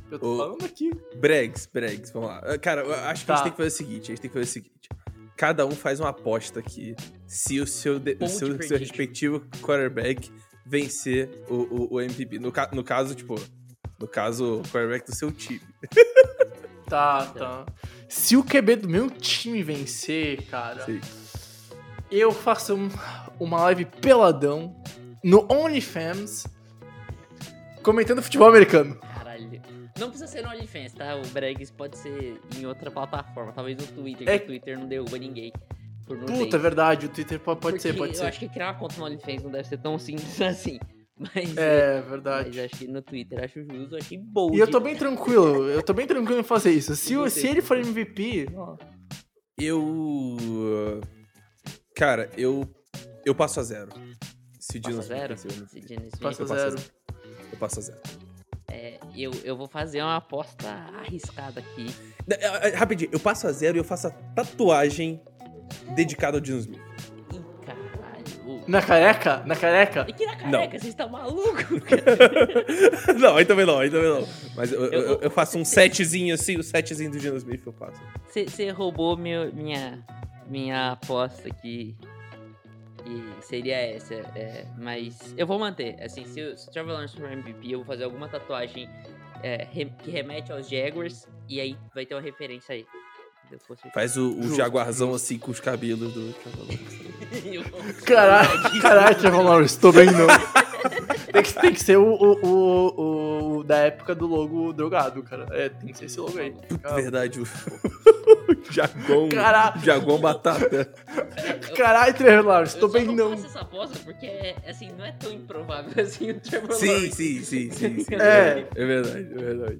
Eu tô Ô, falando aqui. Bregs, Bregs, vamos lá. Cara, eu acho que Tá. a gente tem que fazer o seguinte, a gente tem que fazer o seguinte. Cada um faz uma aposta aqui. Se o seu, de- Ponto seu, prediction. seu respectivo quarterback vencer o, o, o M V P. No, ca- no caso, tipo, no caso, o quarterback do seu time. Tá, tá. Se o Q B do meu time vencer, cara, Sim. eu faço um- uma live peladão no OnlyFans comentando futebol americano. Caralho. Não precisa ser no OnlyFans, tá? O Bregs pode ser em outra plataforma. Talvez no Twitter, É- que o Twitter não derruba ninguém. Por não Puta, ter. é verdade, o Twitter pode, pode ser, Porque pode eu ser. acho que criar uma conta no OnlyFans não deve ser tão simples assim. Mas, É, mas verdade. acho que no Twitter acho justo, eu achei bold. E eu tô bem tranquilo, eu tô bem tranquilo em fazer isso. Se, o- Gostei. se ele for M V P, ó, Eu. Cara, eu. Eu passo a zero. Se o Passa Dino Smith zero? vencer o M V P. Se Geno Smith- passa Eu passo a zero. Eu passo a zero. É, eu, eu vou fazer uma aposta arriscada aqui. Da- é, é, Rapidinho, eu passo a zero e eu faço a tatuagem dedicada ao Dino Smith. Ih, caralho. Na careca? Na careca? E que na careca, vocês estão malucos, Não, aí também não, aí também não. Mas eu, eu, Eu- eu faço um setzinho assim, o setzinho do Dino Smith eu passo. Você roubou meu, minha, minha aposta aqui. E seria essa. É, mas eu vou manter. Assim, se, o- se o Trevor Lawrence for M V P, eu vou fazer alguma tatuagem é, re- que remete aos Jaguars. E aí vai ter uma referência aí. Eu fosse- Faz o, o Justo, jaguarzão assim com os cabelos do Trevor Lawrence. Eu vou- Caralho, caralho, Trevor Lawrence, tô bem não. Tem que, tem que ser o, o, o, o da época do logo drogado, cara. É, tem que ser esse logo aí. Verdade, o Jaguão. Caralho. Jaguão batata. Caralho, Trevor Lawrence, Eu tô só bem não não. faço essa aposta porque, é, assim, não é tão improvável assim o Trevor Sim, Lawrence. sim, sim, sim, sim. É. É verdade, é verdade.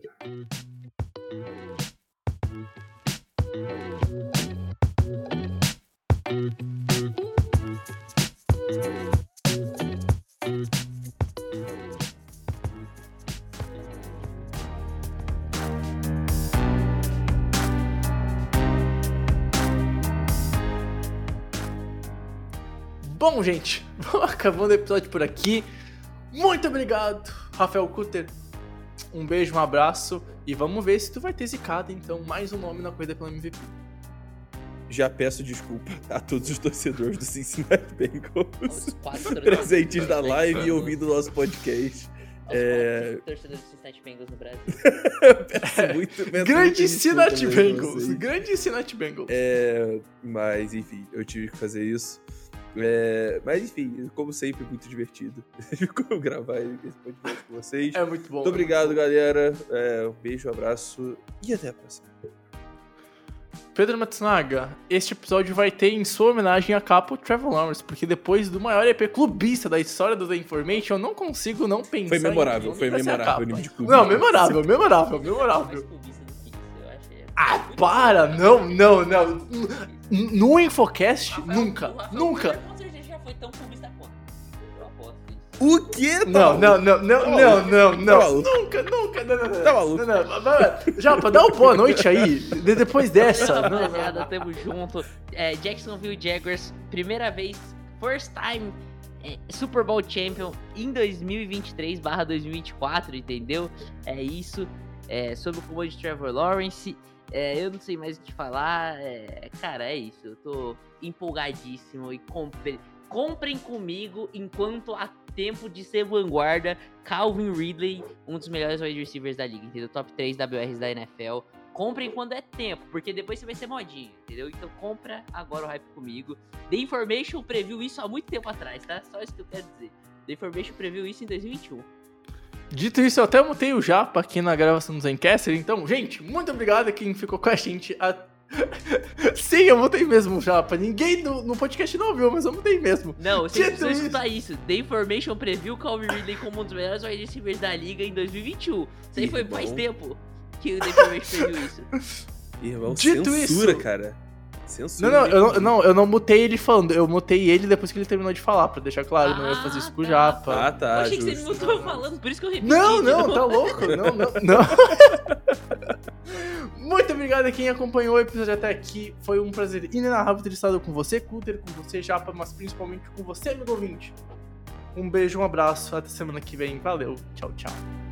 Bom, gente, vamos acabando o episódio por aqui. Muito obrigado, Rafael Cutter. Um beijo, um abraço. E vamos ver se tu vai ter zicado, então, mais um nome na corrida pelo M V P. Já peço desculpa a todos os torcedores do Cincinnati Bengals Os quatro presentes na torcedores live e Bengals. ouvindo o nosso podcast. Os É... quatro torcedores do Cincinnati Bengals no Brasil. Peço muito, peço Grande muita desculpa Cincinnati mesmo a Bengals. vocês. Grande Cincinnati Bengals. É, mas, enfim, eu tive que fazer isso. É, mas, enfim, como sempre, muito divertido gravar esse podcast com vocês. É muito bom. Muito obrigado, galera. É, um beijo, um abraço e até a próxima. Pedro Matsunaga, este episódio vai ter em sua homenagem a capa o Trevor Lawrence, porque depois do maior E P clubista da história do The Information, eu não consigo não pensar Foi memorável, em foi pra ser a memorável o capa. nível de clube. Não, memorável, memorável, Mais memorável. clubista do que isso, eu acho. é- Ah, muito para! bom. Não, não, não. N- No Infocast, Rafael- nunca, o Rafael nunca. Cutter com certeza já foi tão clubista quanto. Eu aposto isso. O quê? Não, não, não, não, Tá não, maluco? não, Tá não. maluco? Nunca, nunca, não, não, não. Tá maluco? Não, não, vai, vai. Japa, dá uma boa noite aí, de- depois dessa. Beleza, Não, não, rapaziada, não. tamo junto. É, Jacksonville Jaguars, primeira vez, first time é, Super Bowl Champion em dois mil e vinte e três barra dois mil e vinte e quatro, entendeu? É isso. É, sobre o comando de Trevor Lawrence. É, eu não sei mais o que falar. É, cara, é isso. Eu tô empolgadíssimo e compre- comprem comigo enquanto há tempo de ser vanguarda. Calvin Ridley, um dos melhores wide receivers da liga, entendeu? Top três W Rs da N F L. Comprem quando é tempo, porque depois você vai ser modinho, entendeu? Então compra agora o hype comigo. The Information previu isso há muito tempo atrás, tá? Só isso que eu quero dizer. The Information previu isso em dois mil e vinte e um. Dito isso, eu até mutei o Japa aqui na gravação do Zencaster. Então, gente, muito obrigado a quem ficou com a gente. A... Sim, eu mutei mesmo o Japa. Ninguém no, no podcast não ouviu, mas eu mutei mesmo. Não, você Dito precisa isso- escutar isso. The Information previu Calvin Ridley como um dos melhores wide receivers da liga em dois mil e vinte e um. Isso aí foi Irmão. mais tempo que o The Information previu isso. Irmão, Dito censura, isso- cara. Censura. Não, não, eu não, não, eu não mutei ele falando. Eu mutei ele depois que ele terminou de falar, pra deixar claro. Eu não ia fazer isso com o Ah, Japa. Ah, Eu tá, achei que você justo. não tava falando, por isso que eu repeti. Não, de não, novo. tá louco? Não, não, não. Muito obrigado a quem acompanhou o episódio até aqui. Foi um prazer inenarrável ter estado com você, Cutter, com você, Japa, mas principalmente com você, amigo ouvinte. Um beijo, um abraço, até semana que vem. Valeu, tchau, tchau.